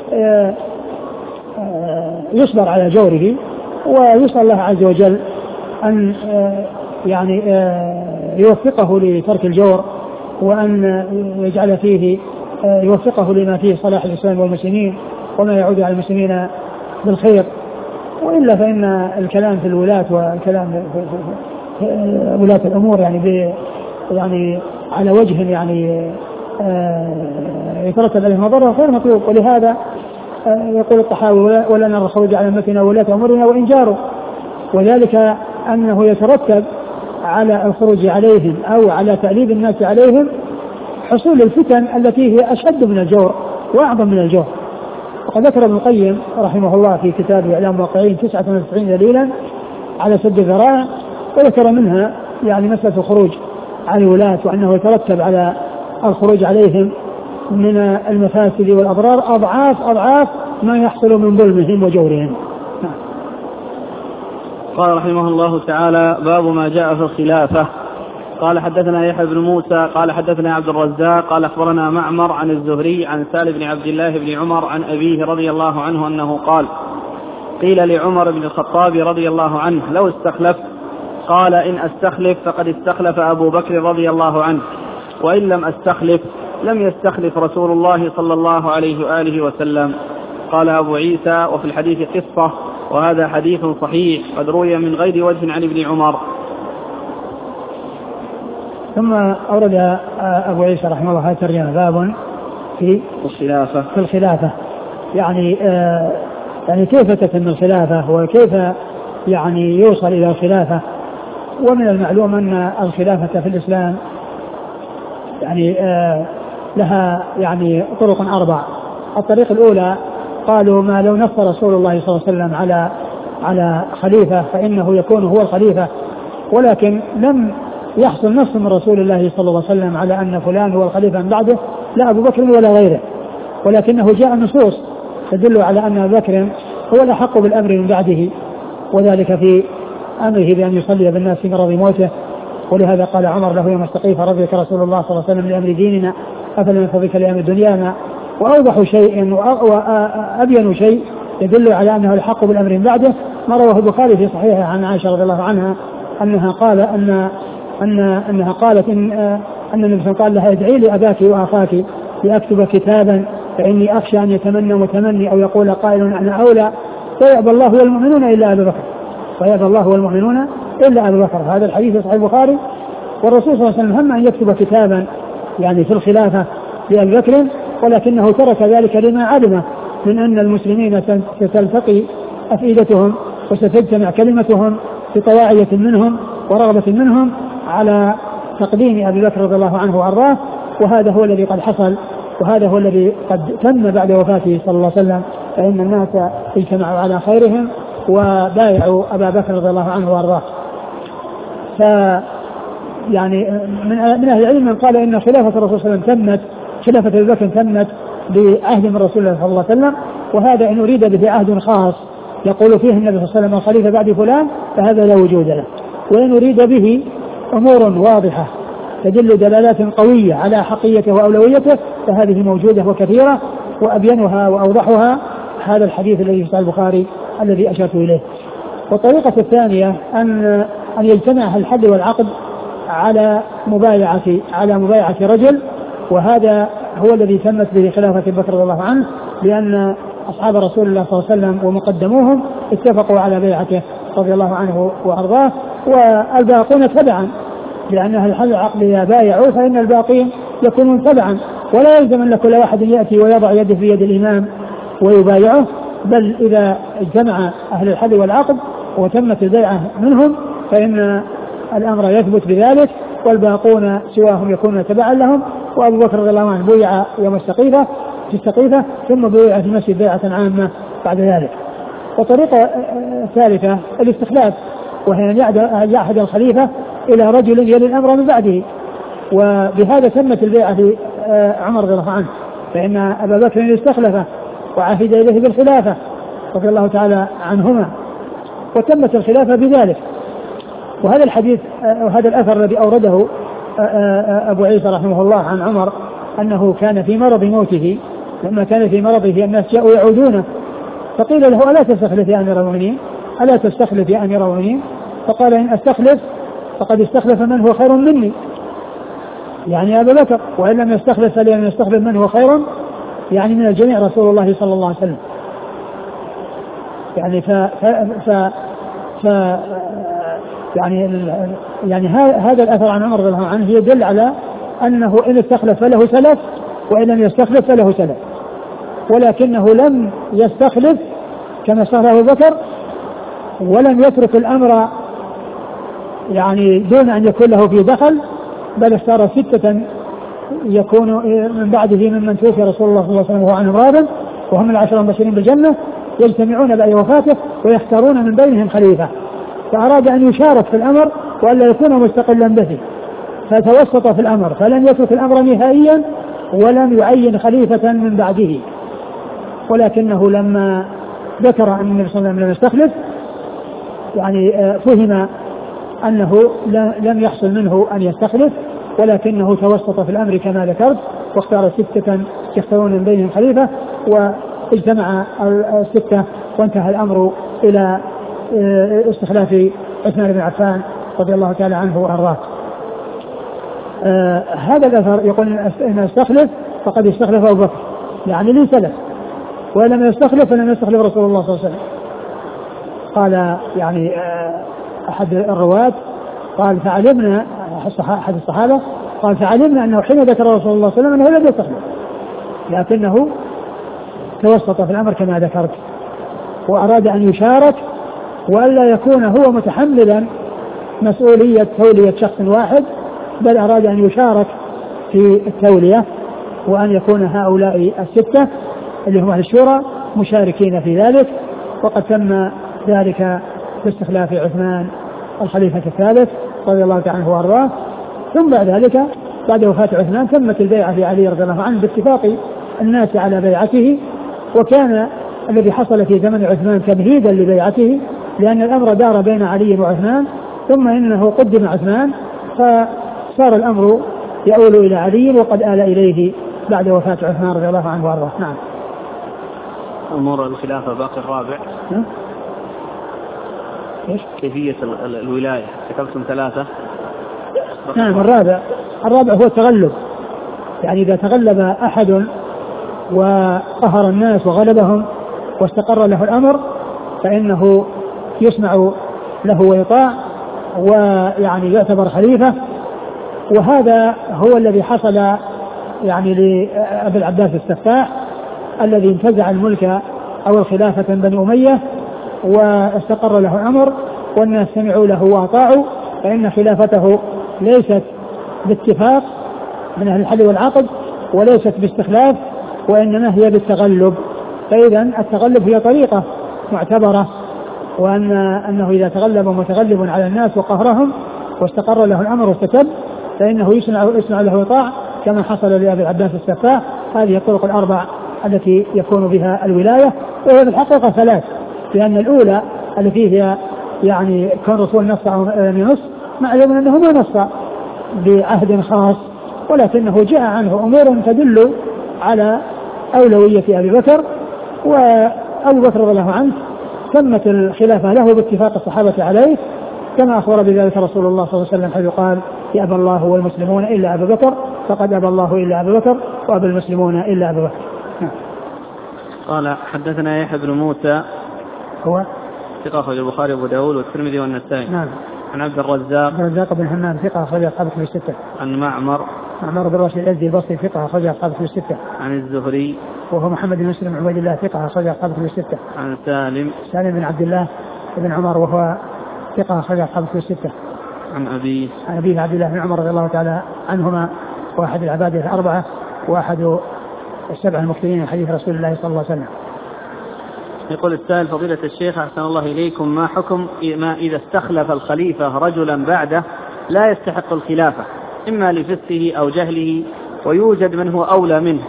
يصبر على جوره ويسأل الله عز وجل أن يعني يوفقه لترك الجور، وأن يجعل فيه يوفقه لما فيه صلاح الإسلام والمسلمين وما يعود على المسلمين بالخير. وإلا فإن الكلام في الولاة والكلام في ولاة الأمور يعني على وجه يعني يترتب عليه مضرة غير مطلوب. ولهذا يقول الطحاوي ولا نرى الخروج على أمتنا ولاة أمورنا وإن جاروا، وذلك أنه يترتب على الخروج عليهم أو على تأليب الناس عليهم حصول الفتن التي هي أشد من الجور وأعظم من الجور. وقد ذكر ابن القيم رحمه الله في كتابه إعلام الموقعين 99 دليلا على سد الذرائع، وذكر منها يعني مسألة الخروج على الولاة، وأنه يترتب على الخروج عليهم من المفاسد والأضرار أضعاف ما يحصل من ظلمهم وجورهم. قال رحمه الله تعالى: باب ما جاء في الخلافة. قال حدثنا يحيى بن موسى قال حدثنا عبد الرزاق قال أخبرنا معمر عن الزهري عن سالم بن عبد الله بن عمر عن أبيه رضي الله عنه أنه قال: قيل لعمر بن الخطاب رضي الله عنه لو استخلفت، قال إن أستخلف فقد استخلف أبو بكر رضي الله عنه، وإن لم أستخلف لم يستخلف رسول الله صلى الله عليه وآله وسلم. قال أبو عيسى: وفي الحديث قصة، وهذا حديث صحيح قد روي من غير وجه عن ابن عمر. ثم أورد أبو عيسى رحمه الله ترجمة باب في الخلافة، يعني كيف تتم الخلافة وكيف يعني يوصل إلى الخلافة. ومن المعلوم أن الخلافة في الإسلام يعني لها يعني طرق 4. الطريق الأولى قالوا ما لو نص رسول الله صلى الله عليه وسلم على خليفة فإنه يكون هو الخليفة، ولكن لم يحصل نص من رسول الله صلى الله عليه وسلم على أن فلان هو الخليفة من بعده، لا أبو بكر ولا غيره، ولكنه جاء نصوص تدل على أن أبا بكر هو الأحق بالأمر من بعده، وذلك في أمره بأن يصلي بالناس في مرض موته. ولهذا قال عمر له يوم استقيف: رضيك رسول الله صلى الله عليه وسلم لأمر ديننا أفلم يرضيك لأمر دنيانا. وأوضح شيء وأبين شيء يدل على أنه الحق بالأمر من بعده ما رواه البخاري في صحيحه عن عائشة رضي الله عنها أنها قالت أن النبي صلى الله عليه وسلم قال لها: ادعي لأباك وأخاك لأكتب كتابا فإني أخشى أن يتمنى متمني أو يقول قائل أنا أولى فيأبى الله والمؤمنون إلا أبا بكر، فيأبى الله والمؤمنون إلا أبا بكر. هذا الحديث في صحيح البخاري. والرسول صلى الله عليه وسلم هم أن يكتب كتابا يعني في الخلافة لأبي بكر، ولكنه ترك ذلك لما علم من أن المسلمين ستلتقي أفئدتهم وستجتمع كلمتهم بطواعية منهم ورغبة منهم على تقديم أبي بكر رضي الله عنه وأرضاه، وهذا هو الذي قد حصل، وهذا هو الذي قد تم بعد وفاته صلى الله عليه وسلم، فإن الناس اجتمعوا على خيرهم وبايعوا أبا بكر رضي الله عنه وأرضاه. يعني من أهل العلم من قال إن خلافة الرسول صلى الله عليه وسلم تمت، خلافة أبي بكر تمت بعهد من رسول الله صلى الله عليه وسلم، وهذا إن أريد به عهد خاص يقول فيه النبي صلى الله عليه وسلم الخليفة بعد فلان فهذا لا وجود له. وإن أريد به أمور واضحة تدل دلالات قوية على حقيته وأولويته فهذه موجودة وكثيرة، وأبينها وأوضحها هذا الحديث الذي في البخاري الذي أشرت إليه. والطريقة الثانية أن يجتمع الحل والعقد على مبايعة رجل، وهذا هو الذي تمت به خلافة أبي بكر رضي الله عنه، لأن أصحاب رسول الله صلى الله عليه وسلم ومقدموهم اتفقوا على بيعته رضي الله عنه وأرضاه، والباقون تبعا، لأن أهل الحل والعقد إذا بايعوا فإن الباقين يكونون تبعا، ولا يلزم أن كل واحد يأتي ويضع يده في يد الإمام ويبايعه، بل إذا اجتمع أهل الحل والعقد وتمت البيعة منهم فإن الأمر يثبت بذلك، والباقون سواهم يكونون تبعا لهم. وأبو بكر رضي الله عنه بيع يوم السقيفة ثم بيع في المسجد بيعة عامة بعد ذلك. والطريقة الثالثة الاستخلاف، وهي أن يعهد الخليفة إلى رجل يلي الأمر من بعده، وبهذا تمت البيعة في عمر رضي الله عنه، فإن أبا بكر استخلفه وعهد إليه بالخلافة رضي الله تعالى عنهما، وتمت الخلافة بذلك. وهذا الحديث وهذا الأثر الذي أورده أبو عيسى رحمه الله عن عمر أنه كان في مرض موته، لما كان في مرضه الناس جاءوا يعودونه فقيل له: ألا تستخلف يا أمير المؤمنين؟ ألا تستخلف يا أمير المؤمنين؟ فقال: إن أستخلف فقد استخلف من هو خير مني، يعني أبا بكر، وإن لم يستخلف فلن يستخلف من هو خير يعني من الجميع رسول الله صلى الله عليه وسلم. يعني يعني هذا الأثر عن عمر رضي الله عنه يدل على أنه إن استخلف فله سلف، وإن لم يستخلف فله سلف، ولكنه لم يستخلف كما استخلف أبو بكر، ولم يترك الأمر يعني دون أن يكون له فيه دخل، بل اختار 6 يكون من بعده ممن توفي رسول الله صلى الله عليه وسلم وهو عنهم راض، وهم 10 المبشرين بالجنة، يجتمعون بعد وفاته ويختارون من بينهم خليفة، فأراد أن يشارك في الأمر وألا يكون مستقلا به، فتوسط في الأمر، فلم يترك الأمر نهائيا ولم يعين خليفة من بعده. ولكنه لما ذكر أن النبي صلى الله عليه وسلم لم يستخلف يعني فهم أنه لم يحصل منه أن يستخلف، ولكنه توسط في الأمر كما ذكرت، واختار 6 يختارون من بينهم خليفة، واجتمع 6 وانتهى الأمر إلى استخلاف عثمان بن عفان رضي الله تعالى عنه وأرضاه. هذا الأثر يقول إن استخلف فقد استخلف أبو بكر، يعني لي سلف، ولم يستخلف فلم يستخلف رسول الله صلى الله عليه وسلم. قال يعني أحد الرواة قال فعلمنا، أحد الصحابة قال فعلمنا أنه حين ذكر رسول الله صلى الله عليه وسلم أنه لم يستخلف، لكنه توسط في الأمر كما ذكرت، وأراد أن يشارك وألا يكون هو متحملا مسؤولية تولية شخص واحد، بل أراد أن يشارك في التولية، وأن يكون هؤلاء الستة اللي هم أهل الشورى مشاركين في ذلك. وقد تم ذلك باستخلاف عثمان الخليفة الثالث رضي الله تعالى عنه وأرضاه. ثم بعد ذلك بعد وفاة عثمان تمت البيعة لعلي رضي الله عنه باتفاق الناس على بيعته، وكان الذي حصل في زمن عثمان تمهيدا لبيعته، لأن الأمر دار بين علي وعثمان، ثم إنه قدم عثمان فصار الأمر يؤول إلى علي، وقد آل إليه بعد وفاة عثمان رضي الله عنه وأرضاه. نعم. أمور الخلافة باقي الرابع. إيش؟ كيفية الولاية ذكرتم 3. نعم. الرابع هو التغلب، يعني إذا تغلب أحد وقهر الناس وغلبهم واستقر له الأمر فإنه يسمع له ويطاع، ويعني يعتبر خليفة. وهذا هو الذي حصل يعني لأبي العباس السفاح الذي انتزع الملك أو الخلافة بني أمية واستقر له الأمر والناس سمعوا له وأطاعوا، فإن خلافته ليست باتفاق من أهل الحل والعقد وليست باستخلاف، وإنما هي بالتغلب. فإذا التغلب هي طريقة معتبرة، وأنه إذا تغلب متغلب على الناس وقهرهم واستقر له الأمر واستتب فإنه يسمع له ويطاع كما حصل لأبي العباس السفاح. هذه الطرق الأربع التي يكون بها الولاية، وهي في الحقيقة 3، لأن الأولى التي هي يعني كان رسول نص أو نص، معلوم أنه ما نص بعهد خاص، ولكنه جاء عنه أمور تدل على أولوية أبي بكر، وأبو بكر رضي الله عنه تمت الخلافة له باتفاق الصحابة عليه، كما أخبر بذلك رسول الله صلى الله عليه وسلم حيث قال يأبى الله والمسلمون إلا أبا بكر، فقد أبى الله إلا أبا بكر وأبى المسلمون إلا أبا بكر. قال حدثنا يحيى بن موسى هو ثقة أخرج البخاري وأبو داود والترمذي والنسائي. نعم. عن عبد الرزاق بن حمام ثقة أخرج أصحاب الكتب الستة. عن معمر بن راشد الأزدي البصري ثقة أخرج أصحاب الكتب الستة. عن الزهري وهو محمد بن مسلم بن عبيد الله ثقة أخرج أصحاب الكتب الستة. عن سالم بن عبد الله بن عمر وهو ثقة أخرج أصحاب الكتب الستة. عن أبيه عبد الله بن عمر رضي الله تعالى عنهما، واحد العبادة الأربعة واحد السبع المكثرين من حديث رسول الله صلى الله عليه وسلم. يقول السائل فضيلة الشيخ أحسن الله إليكم، ما حكم ما إذا استخلف الخليفة رجلا بعده لا يستحق الخلافة إما لفسقه أو جهله ويوجد من هو أولى منه؟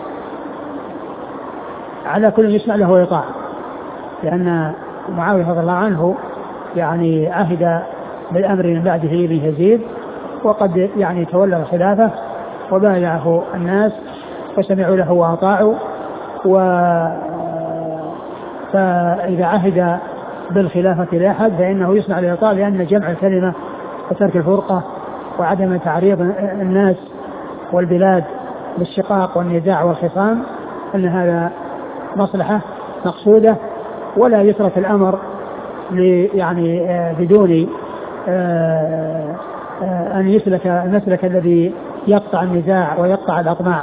على كل يسمع له ويطاع، لأن معاوية رضي الله عنه يعني عهد بالأمر من بعده ابن يزيد، وقد يعني تولى الخلافة وبايعه الناس فسمعوا له وأطاعوا. فإذا عهد بالخلافة لأحد فإنه يسمع له ويطاع، لأن جمع الكلمة وترك الفرقة وعدم تعريض الناس والبلاد بالشقاق والنزاع والخصام أن هذا مصلحة مقصودة، ولا يترك الأمر يعني بدون أن يسلك المسلك الذي يقطع النزاع ويقطع الأطماع.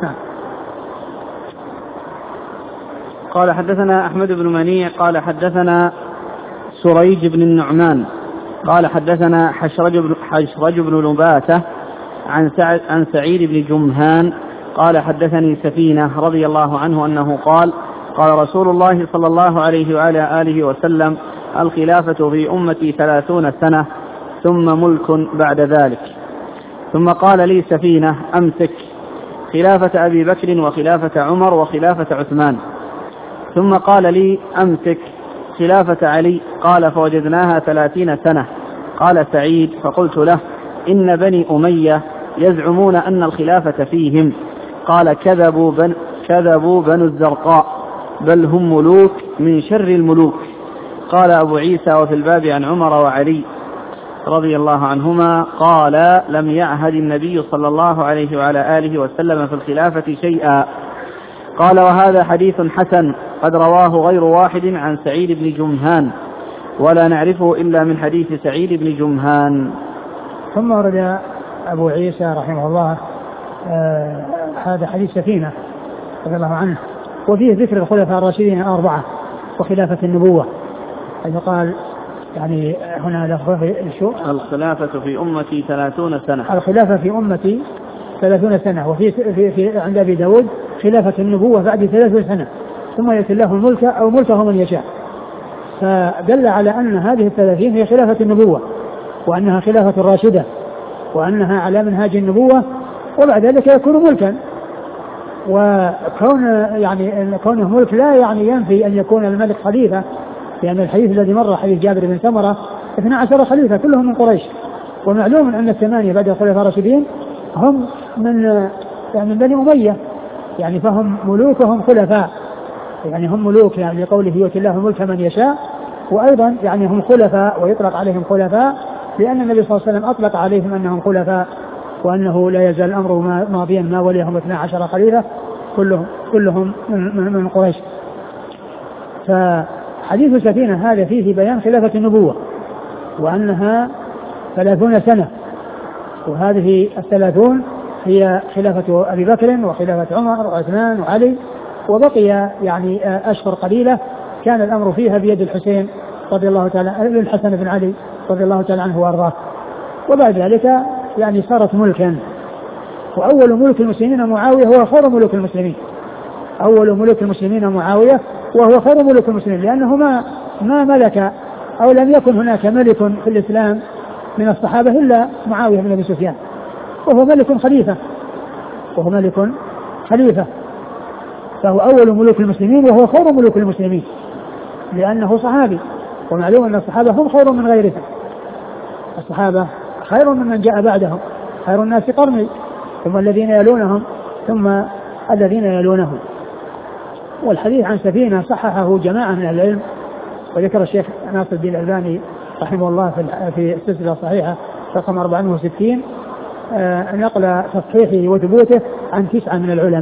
قال حدثنا أحمد بن منيع قال حدثنا سريج بن النعمان قال حدثنا حشرج بن لباتة عن سعيد بن جمهان قال حدثني سفينة رضي الله عنه أنه قال قال رسول الله صلى الله عليه وعلى آله وسلم الخلافة في أمتي 30 سنة ثم ملك بعد ذلك. ثم قال لي سفينة أمسك خلافة أبي بكر وخلافة عمر وخلافة عثمان. ثم قال لي أمسك خلافة علي، قال فوجدناها 30 سنة. قال سعيد فقلت له إن بني أمية يزعمون أن الخلافة فيهم. قال كذبوا بنو الزرقاء بل هم ملوك من شر الملوك. قال أبو عيسى وفي الباب عن عمر وعلي رضي الله عنهما قال لم يعهد النبي صلى الله عليه وعلى آله وسلم في الخلافة شيئا. قال وهذا حديث حسن قد رواه غير واحد عن سعيد بن جمهان ولا نعرفه إلا من حديث سعيد بن جمهان. ثم ورد أبو عيسى رحمه الله هذا حديث سفينة رضي الله عنه وفيه ذكر الخلفاء الراشدين الأربعة وخلافة النبوة، حيث قال يعني هنا الخلافة في أمتي 30 سنة. الخلافة في أمتي 30 سنة، وفي عند أبي داود خلافة النبوة بعد 30 سنة ثم يأتي الله الملك أو ملكه من يشاء، فدل على أن هذه 30 هي خلافة النبوة وأنها خلافة راشدة وأنها على منهاج النبوة، وبعد ذلك يكون ملكا. وكون يعني كونه ملك لا يعني ينفي أن يكون الملك خليفة، لأن الحديث الذي مر حديث جابر بن سمرة 12 خليفة كلهم من قريش، ومعلوم أن 8 بعد الخلفاء الراشدين هم من بني أمية، يعني فهم ملوكهم خلفاء، يعني هم ملوك يعني لقوله يؤتي الله الملك من يشاء، وأيضا يعني هم خلفاء ويطلق عليهم خلفاء لأن النبي صلى الله عليه وسلم أطلق عليهم أنهم خلفاء، وأنه لا يزال الأمر ماضيا ما وليهم 12 خليفة كلهم من قريش. فحديث سفينة هذا فيه بيان خلافة النبوة وأنها 30 سنة، وهذه 30 هي خلافة أبي بكر وخلافة عمر وعثمان وعلي، وبقي يعني أشهر قليلة كان الأمر فيها بيد الحسين رضي الله تعالى الحسن بن علي رضي الله تعالى عنه وأرضاه، وبعد ذلك يعني صارت ملكا. وأول ملك المسلمين معاوية هو خير ملوك المسلمين، أول ملوك المسلمين معاوية وهو خير ملوك المسلمين، لأنه ما ملك أو لم يكن هناك ملك في الإسلام من الصحابة إلا معاوية بن أبي سفيان، وهو ملك خليفة، فهو أول ملوك المسلمين وهو خير ملوك المسلمين لأنه صحابي، ومعلوم أن الصحابة هم خير من غيرهم، الصحابة خير ممن جاء بعدهم، خير الناس قرني ثم الذين يلونهم ثم الذين يلونهم. والحديث عن سفينة صححه جماعة من العلم، وذكر الشيخ ناصر الدين الألباني رحمه الله في السلسلة الصحيحة رقم 460 نقل تصحيحه وثبوته عن 9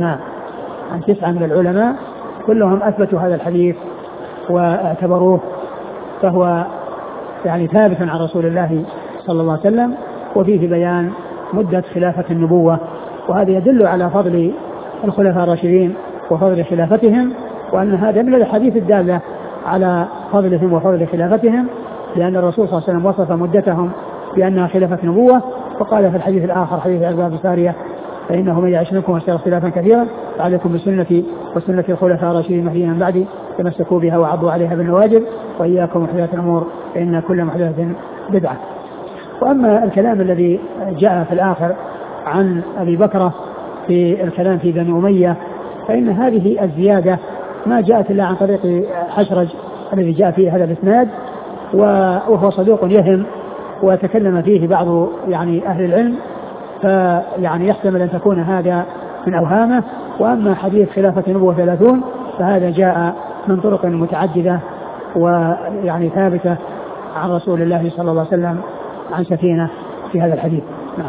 من العلماء كلهم أثبتوا هذا الحديث واعتبروه، فهو يعني ثابت عن رسول الله صلى الله عليه وسلم، وفيه بيان مدة خلافة النبوة، وهذا يدل على فضل الخلفاء الراشدين وفضل خلافتهم، وأن هذا من الحديث الدالة على فضلهم وفضل خلافتهم، لأن الرسول صلى الله عليه وسلم وصف مدتهم بأنها خلافة نبوة، وقال في الحديث الآخر حديث عباد بن سارية فإنه من يعش منكم واشترى اختلافا كثيرا فعليكم بسنتي وسنة الخلفاء الراشدين المهديين من بعدي تمسكوا بها وعضوا عليها بالنواجذ وإياكم محدثات الأمور فإن كل محدثة بدعة. وأما الكلام الذي جاء في الآخر عن أبي بكر في الكلام في بني أمية فإن هذه الزيادة ما جاءت إلا عن طريق حشرج الذي جاء فيه هذا الإسناد، وهو صدوق يهم وتكلم فيه بعض يعني أهل العلم، فيعني يحتمل أن تكون هذا من أوهامه. وأما حديث خلافة النبوة 30 فهذا جاء من طرق متعددة ويعني ثابتة عن رسول الله صلى الله عليه وسلم عن سفينة في هذا الحديث. نعم.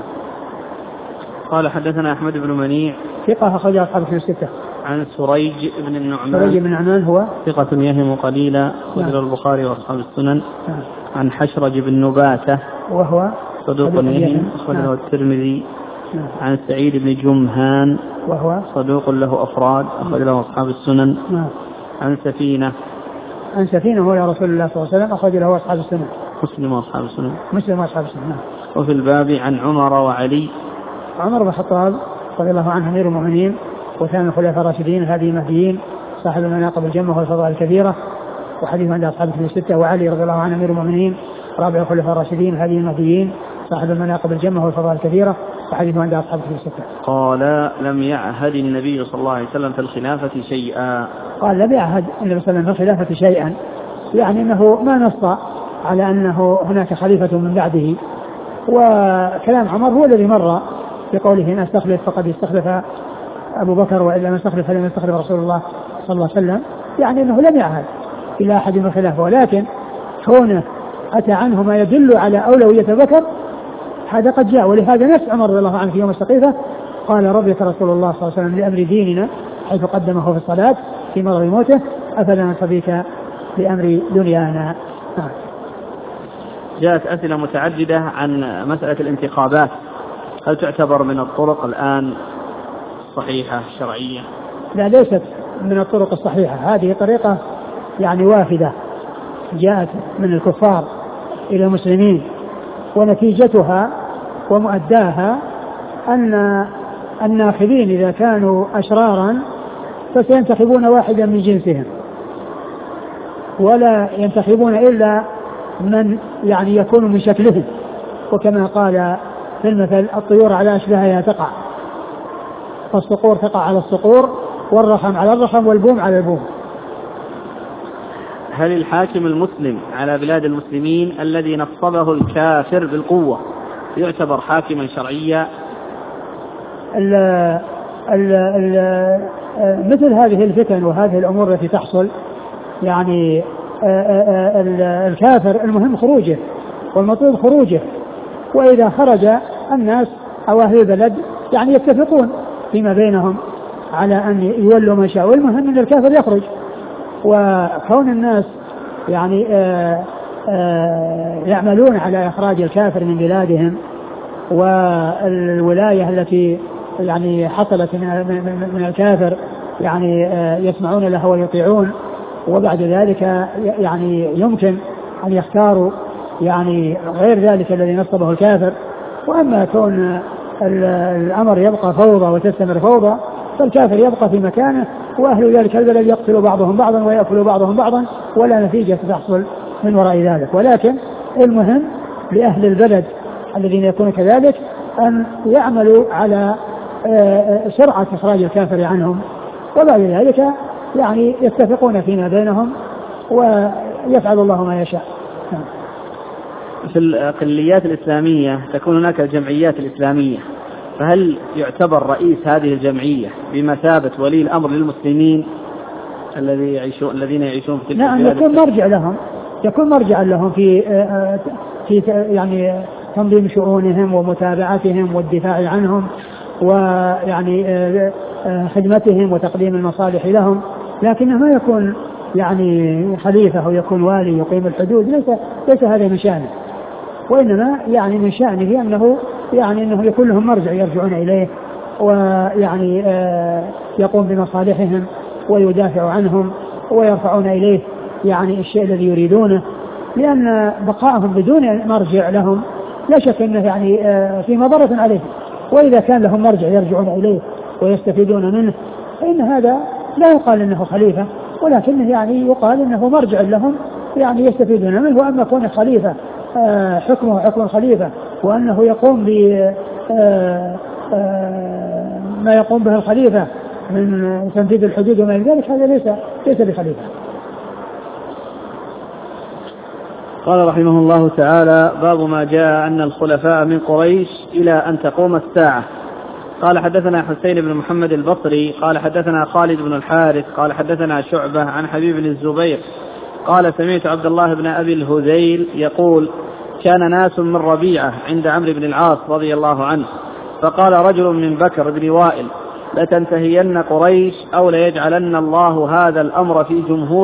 قال حدثنا أحمد بن منيع ثقة أخرج أصحاب الكتب الستة. عن سريج بن النعمان. سريج بن النعمان هو ثقة يهم قليلا أخرج البخاري وأصحاب السنن. نعم. عن حشرج بن نباتة وهو صدوق يهم أخرجه الترمذي. نعم. عن سعيد بن جمهان وهو صدوق له أفراد أخرج له أصحاب السنن. نعم. عن سفينة هو يا رسول الله صلى الله عليه وسلم أخرج له أصحاب السنن. مسلم وأصحاب السنن. نعم. وفي الباب عن عمر وعلي. عمر بن الخطاب رضي الله عنه أمير المؤمنين وثاني الخلفاء الراشدين الهادي المهديين صاحب المناقب الجمة والفضائل الكثيرة وحديث عند أصحاب الكتب الستة. وعلي رضي الله عنه أمير المؤمنين رابع الخلفاء الراشدين الهادي المهديين صاحب المناقب الجمة والفضائل الكثيرة وحديث عند أصحاب الكتب الستة. قال لم يعهد النبي صلى الله عليه وسلم في الخلافة شيئا. قال لم يعهد النبي صلى الله عليه وسلم في الخلافة شيئا، يعني أنه ما نص على أنه هناك خليفة من بعده. وكلام عمر هو الذي مر بقوله إن استخلف فقد استخلف أبو بكر وإلا من استخلف فلم يستخلف رسول الله صلى الله عليه وسلم، يعني أنه لم يعهد إلى أحد من الخلافة، ولكن كونه أتى عنه ما يدل على أولوية بكر هذا قد جاء. ولهذا نفس عمر رضي الله عنه في يوم السقيفة قال رضيك رسول الله صلى الله عليه وسلم لأمر ديننا حيث قدمه في الصلاة في مرض موته أفلا نرتضيك لأمر دنيانا. جاءت أسئلة متعددة عن مسألة الانتخابات، هل تعتبر من الطرق الآن صحيحة شرعية؟ لا، ليست من الطرق الصحيحة. هذه طريقة يعني وافدة جاءت من الكفار إلى المسلمين، ونتيجتها ومؤداها أن الناخبين إذا كانوا أشرارا فسينتخبون واحدا من جنسهم، ولا ينتخبون إلا من يعني يكون من شكلهم. وكما قال في المثل الطيور على أشباهها تقع، فالصقور تقع على الصقور والرخم على الرخم والبوم على البوم. هل الحاكم المسلم على بلاد المسلمين الذي نصبه الكافر بالقوة يعتبر حاكما شرعيا؟ مثل هذه الفتن وهذه الأمور التي تحصل يعني الكافر المهم خروجه والمطلوب خروجه، وإذا خرج الناس أو أهل البلد يعني يتفقون فيما بينهم على أن يولوا من شاء، والمهم أن الكافر يخرج. وكون الناس يعني يعملون على إخراج الكافر من بلادهم، والولاية التي يعني حصلت من الكافر يعني يسمعون له ويطيعون، وبعد ذلك يعني يمكن أن يختاروا يعني غير ذلك الذي نصبه الكافر. وأما كون الأمر يبقى فوضى وتستمر فوضى فالكافر يبقى في مكانه، وأهل ذلك البلد يقتل بعضهم بعضا ويأكل بعضهم بعضا ولا نتيجة تحصل من وراء ذلك. ولكن المهم لأهل البلد الذين يكونوا كذلك أن يعملوا على سرعة إخراج الكافر عنهم، وبعد ذلك يعني يتفقون فيما بينهم ويفعل الله ما يشاء. في الأقليات الإسلامية تكون هناك الجمعيات الإسلامية، فهل يعتبر رئيس هذه الجمعية بمثابة ولي الأمر للمسلمين الذين يعيشون في تلك البلاد؟ نعم، يكون مرجع لهم، يكون مرجعا لهم في يعني تنظيم شؤونهم ومتابعتهم والدفاع عنهم ويعني خدمتهم وتقديم المصالح لهم، لكنه ما يكون يعني خليفة أو يكون والي يقيم الحدود، ليس هذا من شأنه، وإنما يعني من شأنه أنه يكون لهم مرجع يرجعون إليه، ويعني يقوم بمصالحهم ويدافع عنهم ويرفعون إليه يعني الشيء الذي يريدونه، لأن بقائهم بدون مرجع لهم لا شك أنه يعني في مضرة عليهم. وإذا كان لهم مرجع يرجعون إليه ويستفيدون منه فإن هذا لا يقال أنه خليفة، ولكنه يعني يقال أنه مرجع لهم يعني يستفيدون منه. وأما كون خليفة حكمه حكم خليفة وأنه يقوم ب ما يقوم به الخليفة من تنفيذ الحدود وما إلى ذلك، هذا ليس بخليفة. قال رحمه الله تعالى: باب ما جاء أن الخلفاء من قريش إلى أن تقوم الساعة. قال حدثنا حسين بن محمد البصري قال حدثنا خالد بن الحارث قال حدثنا شعبة عن حبيب بن الزبير قال سمعت عبد الله بن أبي الهذيل يقول: كان ناس من ربيعة عند عمرو بن العاص رضي الله عنه، فقال رجل من بكر بن وائل: لتنتهين قريش أو ليجعلن الله هذا الأمر في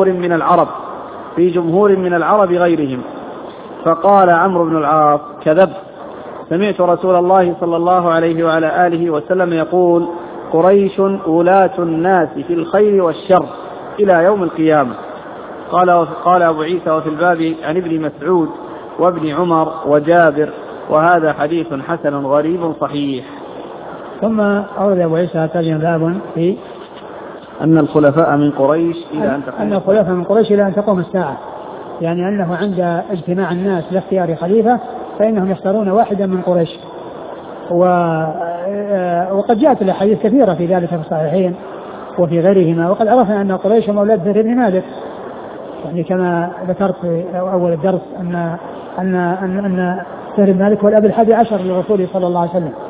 جمهور من العرب غيرهم. فقال عمرو بن العاص: كذبت، سمعت رسول الله صلى الله عليه وعلى آله وسلم يقول: قريش ولاة الناس في الخير والشر إلى يوم القيامة. قال أبو عيسى: وفي الباب عن ابن مسعود وابن عمر وجابر، وهذا حديث حسن غريب صحيح. ثم أورد أبو عيسى ترجم باب في أن الخلفاء من قريش إلى أن تقوم الساعة، يعني أنه عند اجتماع الناس لاختيار خليفة فإنهم يختارون واحدا من قريش. وقد جاءت الأحاديث كثيرة في ذلك في الصحيحين وفي غيرهما، وقد عرفنا أن قريش هم أولاد زهير بن مالك، يعني كما ذكرت في أول الدرس أن زهير بن مالك هو الأب 11 للرسول صلى الله عليه وسلم.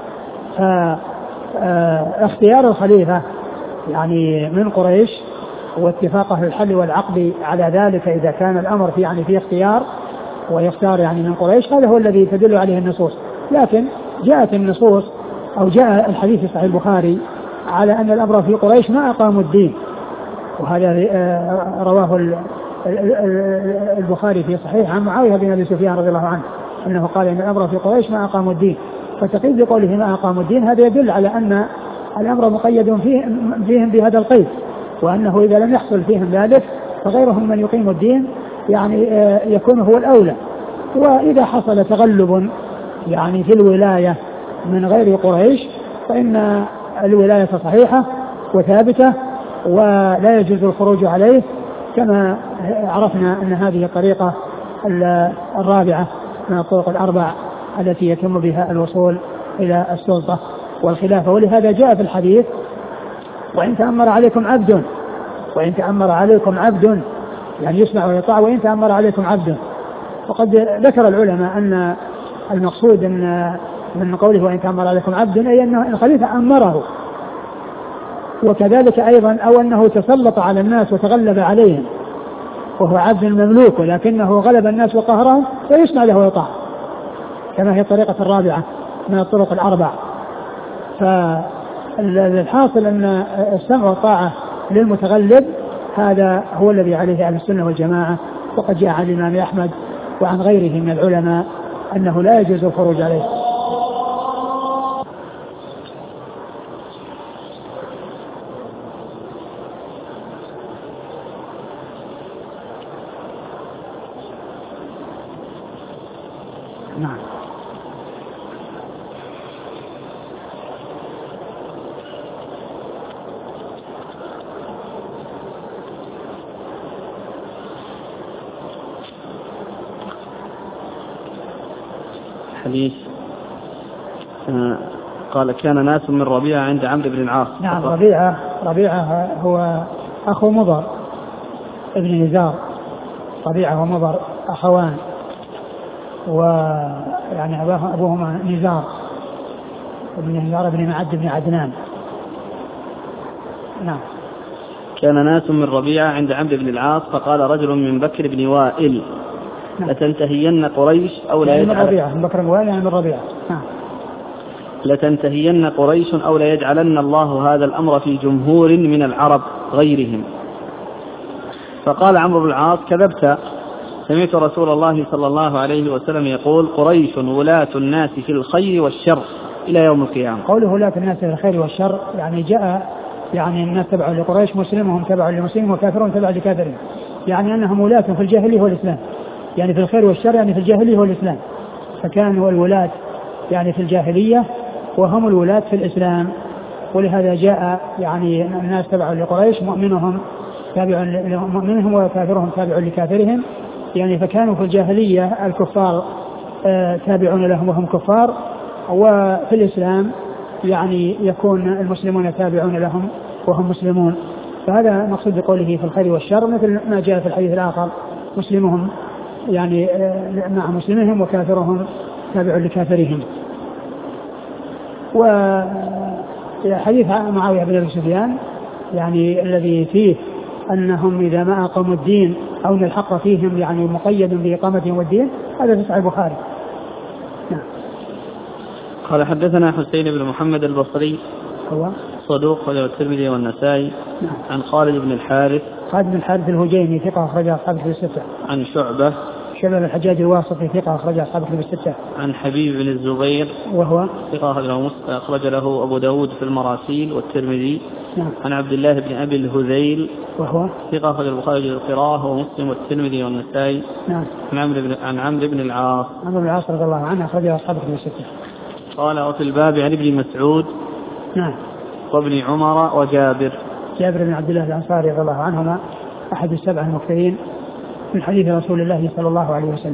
فاختيار الخليفة يعني من قريش واتفاق أهل الحل والعقد على ذلك إذا كان الأمر في اختيار ويختار من قريش، هذا هو الذي تدل عليه النصوص. لكن جاءت النصوص أو جاء الحديث في صحيح البخاري على أن الأمر في قريش ما أقاموا الدين، وهذا رواه البخاري في صحيح عن معاوية بن أبي سفيان رضي الله عنه أنه قال أن الأمر في قريش ما أقاموا الدين. فتقييد بقوله ما أقاموا الدين هذا يدل على أن الأمر مقيد فيهم بهذا القيد، وأنه إذا لم يحصل فيهم ذلك فغيرهم من يقيم الدين يكون هو الأولى. وإذا حصل تغلب في الولاية من غير قريش فإن الولاية صحيحة وثابتة ولا يجوز الخروج عليه، كما عرفنا أن هذه الطريقة الرابعة من الطرق الأربع التي يتم بها الوصول إلى السلطة والخلافة. ولهذا جاء في الحديث وإن تأمر عليكم عبد يسمع ويطاع وإن تأمر عليكم عبد. وقد ذكر العلماء أن المقصود من قوله وإن تأمر عليكم عبد أي أنه الخليفة أمره، وكذلك أيضا أو أنه تسلط على الناس وتغلب عليهم وهو عبد مملوك ولكنه غلب الناس وقهرهم فيسمع له ويطاع، كما هي الطريقة الرابعة من الطرق الأربع. فالحاصل أن السمع والطاعة للمتغلب هذا هو الذي عليه أهل السنة والجماعة. وقد جاء عن الإمام أحمد وعن غيره من العلماء أنه لا يجوز الخروج عليه. نعم. حديث قال كان ناس من ربيعة عند عمرو بن العاص. نعم. ربيعة هو أخو مضر ابن نزار. ربيعة ومضر أخوان، أبوهما نزار بن معد بن عدنان. نعم. كان ناس من ربيعة عند عمرو بن العاص فقال رجل من بكر بن وائل لتنتهين قريش أو لا يجعل من بكر بن وائل من ربيعة. لتنتهين قريش أو لا يجعلن الله هذا الأمر في جمهور من العرب غيرهم. فقال عمرو بن العاص كذبت، سمعت رسول الله صلى الله عليه وسلم يقول قريش ولاة الناس في الخير والشر إلى يوم القيامة. قوله ولاة الناس في الخير والشر جاء الناس تبع لقريش، مسلمهم تبع لمسلمهم وكافرهم تبع لكافرهم، أنهم ولاة في الجاهلية والإسلام، في الخير والشر في الجاهلية والإسلام. فكانوا الولاة في الجاهلية وهم الولاة في الإسلام. ولهذا جاء الناس تبع لقريش، مؤمنهم تابع لمؤمنهم وكافرهم تابع لكافرهم. فكانوا في الجاهلية الكفار تابعون لهم وهم كفار، وفي الإسلام يكون المسلمون تابعون لهم وهم مسلمون. فهذا مقصود بقوله في الخير والشر، مثل ما جاء في الحديث الآخر مسلمهم مع مسلمهم وكافرهم تابع لكافرهم. وحديث معاوية بن أبي سفيان الذي فيه أنهم إذا ما أقاموا الدين أو أن الحق فيهم مقيد بإقامتهم والدين، هذا في صحيح البخاري. نعم. قال حدثنا حسين بن محمد البصري هو صدوق وله الترمذي والنسائي. نعم. عن خالد بن الحارث الهجيمي ثقة أخرج أصحاب الكتب الستة. عن شعبة بن الحجاج الواسطي ثقة أخرج أصحاب الكتب الستة. عن حبيب بن الزبير وهو ثقة أخرج له أبو داود في المراسيل والترمذي. نعم. عن عبد الله بن أبي الهذيل وهو ثقة أخرج البخاري في القراءة ومسلم والترمذي والنسائي. نعم. عن عمرو بن العاص رضي الله عنه أخرج أصحاب الكتب الستة. قال وفي الباب عن ابن مسعود. نعم. وابن عمر وجابر بن عبد الله الأنصاري رضي الله عنهما أحد السبع المكثرين من حديث رسول الله صلى الله عليه وسلم.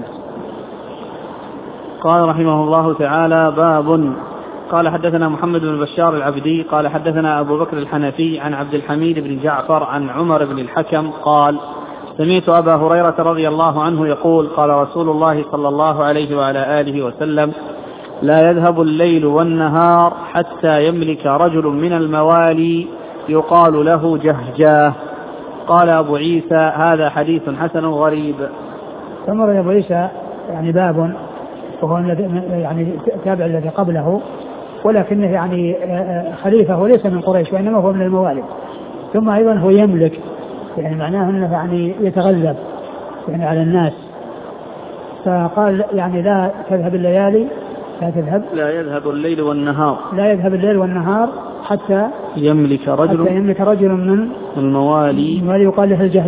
قال رحمه الله تعالى باب. قال حدثنا محمد بن بشار العبدي قال حدثنا أبو بكر الحنفي عن عبد الحميد بن جعفر عن عمر بن الحكم قال سمعت أبا هريرة رضي الله عنه يقول قال رسول الله صلى الله عليه وعلى آله وسلم لا يذهب الليل والنهار حتى يملك رجل من الموالي يقال له جهجاه قال أبو عيسى هذا حديث حسن غريب. ثم روى أبو عيسى يعني باب وهو يعني تابع الذي قبله ولكنه يعني خليفة وليس من قريش وإنما هو من الموالي. ثم أيضا هو يملك يعني معناه أنه يعني يتغلب يعني على الناس. فقال يعني لا تذهب الليالي لا يذهب الليل والنهار حتى يملك رجل من الموالي يقال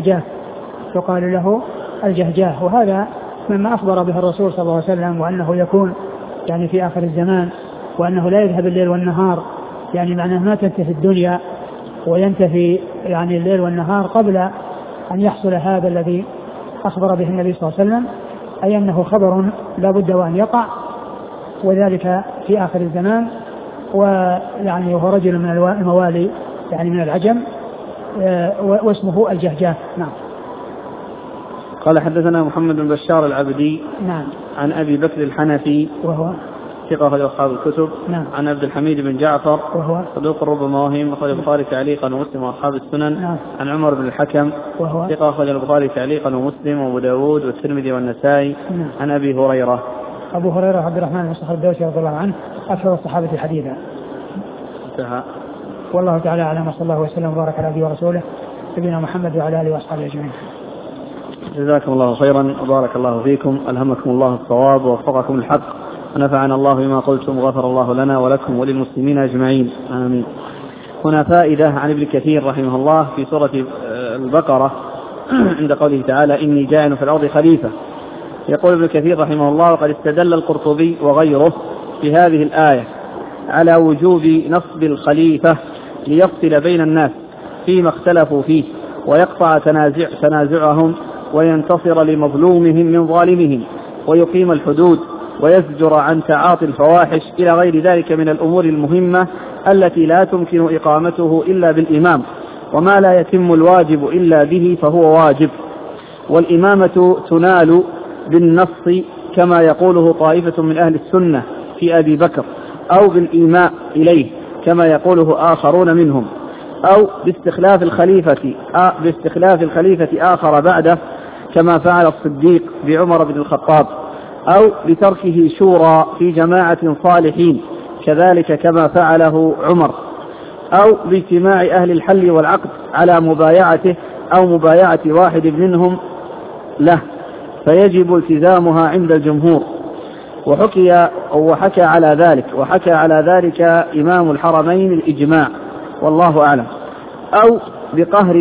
له الجهجاه. وهذا مما أخبر به الرسول صلى الله عليه وسلم وأنه يكون يعني في آخر الزمان وأنه لا يذهب الليل والنهار يعني معناه ما تنتهي الدنيا وينتهي يعني الليل والنهار قبل أن يحصل هذا الذي أخبر به النبي صلى الله عليه وسلم أي أنه خبر لا بد وأن يقع وذلك في آخر الزمان. ويعني هو رجل من الموالي يعني من العجم واسمه الجهجاه. نعم. قال حدثنا محمد بن بشار العبدي نعم. عن أبي بكر الحنفي وهو ثقة أخرج أصحاب الكتب. نعم. عن عبد الحميد بن جعفر وهو صدوق ربما وهم أخرج البخاري تعليقا ومسلم وأصحاب السنن. نعم. عن عمر بن الحكم وهو ثقة أخرج البخاري تعليقا ومسلم وأبو داود والترمذي والنسائي. نعم. عن أبي هريرة عبد الرحمن بن صخر الدوسي رضي الله عنه أكثر الصحابة حديثا. انتهى. والله تعالى أعلم وصلى الله وسلم وبارك على نبينا ورسوله نبينا محمد وعلى آله وأصحابه أجمعين. جزاكم الله خيرا وبارك الله فيكم. ألهمكم الله الصواب ووفقكم الحق ونفعنا الله بما قلتم وغفر الله لنا ولكم وللمسلمين أجمعين آمين. هنا فائدة عن ابن كثير رحمه الله في سورة البقرة عند قوله تعالى إني جاعل في الأرض خليفة. يقول ابن كثير رحمه الله وقد استدل القرطبي وغيره في هذه الآية على وجوب نصب الخليفة ليفصل بين الناس فيما اختلفوا فيه ويقطع تنازعهم وينتصر لمظلومهم من ظالمهم ويقيم الحدود ويزجر عن تعاطي الفواحش إلى غير ذلك من الأمور المهمة التي لا تمكن إقامته إلا بالإمام وما لا يتم الواجب إلا به فهو واجب. والإمامة تنال بالنص كما يقوله طائفة من أهل السنة في أبي بكر أو بالإيماء إليه كما يقوله آخرون منهم أو باستخلاف الخليفة آخر بعده كما فعل الصديق بعمر بن الخطاب أو بتركه شورى في جماعة صالحين كذلك كما فعله عمر أو باجتماع أهل الحل والعقد على مبايعته أو مبايعة واحد منهم له فيجب التزامها عند الجمهور. وحكى على ذلك إمام الحرمين الإجماع والله أعلم. أو بقهر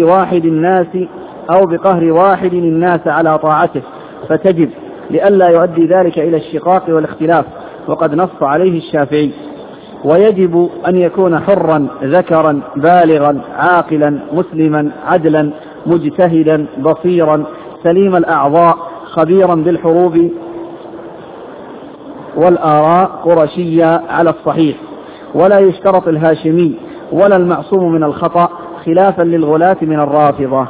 واحد الناس على طاعته فتجب لئلا يؤدي ذلك إلى الشقاق والاختلاف وقد نص عليه الشافعي. ويجب أن يكون حرا ذكرا بالغا عاقلا مسلما عدلا مجتهدا بصيرا سليم الأعضاء خبيرا بالحروب والآراء قرشية على الصحيح ولا يشترط الهاشمي ولا المعصوم من الخطأ خلافا للغلاة من الرافضة.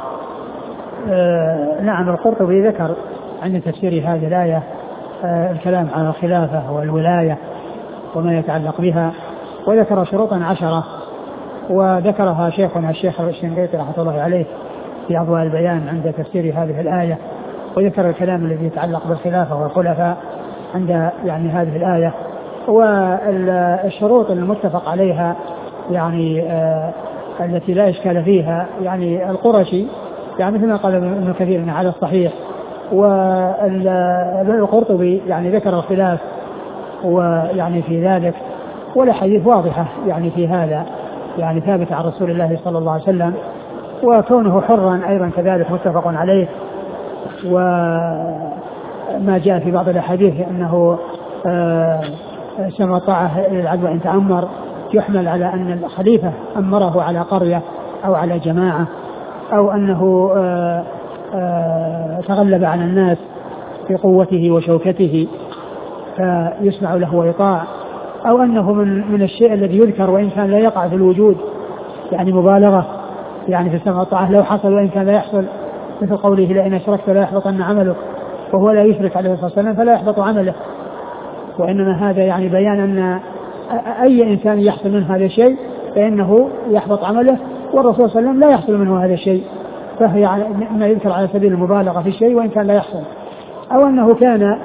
نعم. القرطبي ذكر عند تفسير هذه الآية الكلام عن الخلافة والولاية وما يتعلق بها وذكر شروطا 10 وذكرها شيخنا الشيخ الشنقيطي رحمه الله عليه في أضواء البيان عند تفسير هذه الآية وذكر الكلام الذي يتعلق بالخلافة والخلفاء عند يعني هذه الآية والشروط المتفق عليها يعني التي لا إشكال فيها يعني القرشي يعني مثل ما قال ابن كثير على الصحيح. والقرطبي يعني ذكر الخلاف ويعني في ذلك والحديث واضحة يعني في هذا يعني ثابت عن رسول الله صلى الله عليه وسلم وكونه حرا أيضا كذلك متفق عليه. وما جاء في بعض الأحاديث أنه سمع طاعة للعدو إن تأمر يحمل على أن الخليفة أمره على قرية أو على جماعة أو أنه تغلب على الناس في قوته وشوكته فيسمع له ويطاع أو أنه من الشيء الذي يذكر وإن كان لا يقع في الوجود يعني مبالغة يعني في السمع والطاعة لو حصل وإن كان لا يحصل مثل قوله لئن أشركت لا يحبطن عملك وهو لا يشرك عليه الصلاة والسلام فلا يحبط عمله. وإنما هذا يعني بيان أن أي إنسان يحصل منه هذا الشيء فإنه يحبط عمله والرسول صلى الله عليه وسلم لا يحصل منه هذا الشيء فهي ما يذكر على سبيل المبالغة في الشيء وإن كان لا يحصل، أو أنه كان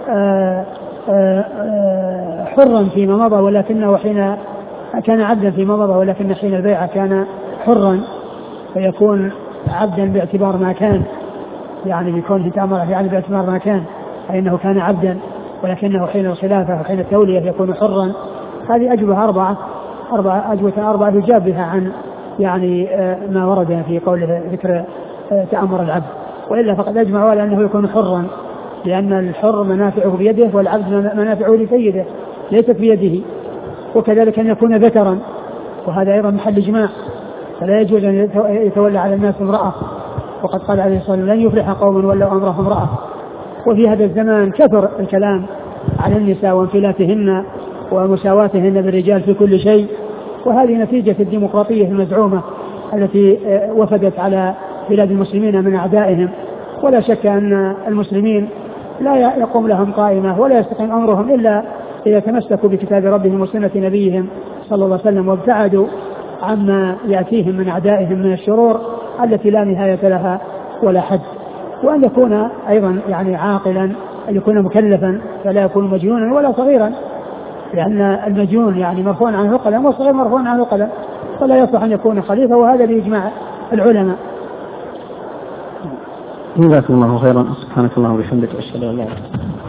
حرا فيما مضى ولكنه حين كان عبدا فيما مضى ولكن حين البيعة كان حرا، فيكون عبدا باعتبار ما كان، يعني بكونه تأمر يعني باعتبار ما كان، أي أنه كان عبدا ولكنه حين الخلافة وحين التولية يكون حرا. هذه أجوبة أربعة يجاب بها عن يعني ما ورد في قوله ذكر تأمر العبد، وإلا فقد أجمعوا على أنه يكون حرا، لأن الحر منافعه بيده والعبد منافعه لسيده ليست بيده. وكذلك أن يكون ذكرا، وهذا أيضا محل إجماع، فلا يجوز أن يتولى على الناس امرأة، وقد قال عليه الصلاة والسلام لن يفلح قوم ولوا أمره امرأة. وفي هذا الزمان كثر الكلام على النساء وانفلاتهن ومساواتهن بالرجال في كل شيء، وهذه نتيجة الديمقراطية المزعومة التي وفدت على بلاد المسلمين من أعدائهم. ولا شك أن المسلمين لا يقوم لهم قائمة ولا يستقيم أمرهم إلا إذا تمسكوا بكتاب ربهم وسنة نبيهم صلى الله عليه وسلم، وابتعدوا عما يأتيهم من أعدائهم من الشرور التي لا نهاية لها ولا حد. وأن يكون أيضا يعني عاقلا، أن يكون مكلفا، فلا يكون مجنونا ولا صغيرا، لأن المجنون يعني مرفوع عنه القلم والصغير مرفوع عنه القلم، فلا يصلح أن يكون خليفة، وهذا بإجماع العلماء. جزاكم الله خيرا. سبحانك اللهم وبحمدك أشهد أن لا إله إلا أنت.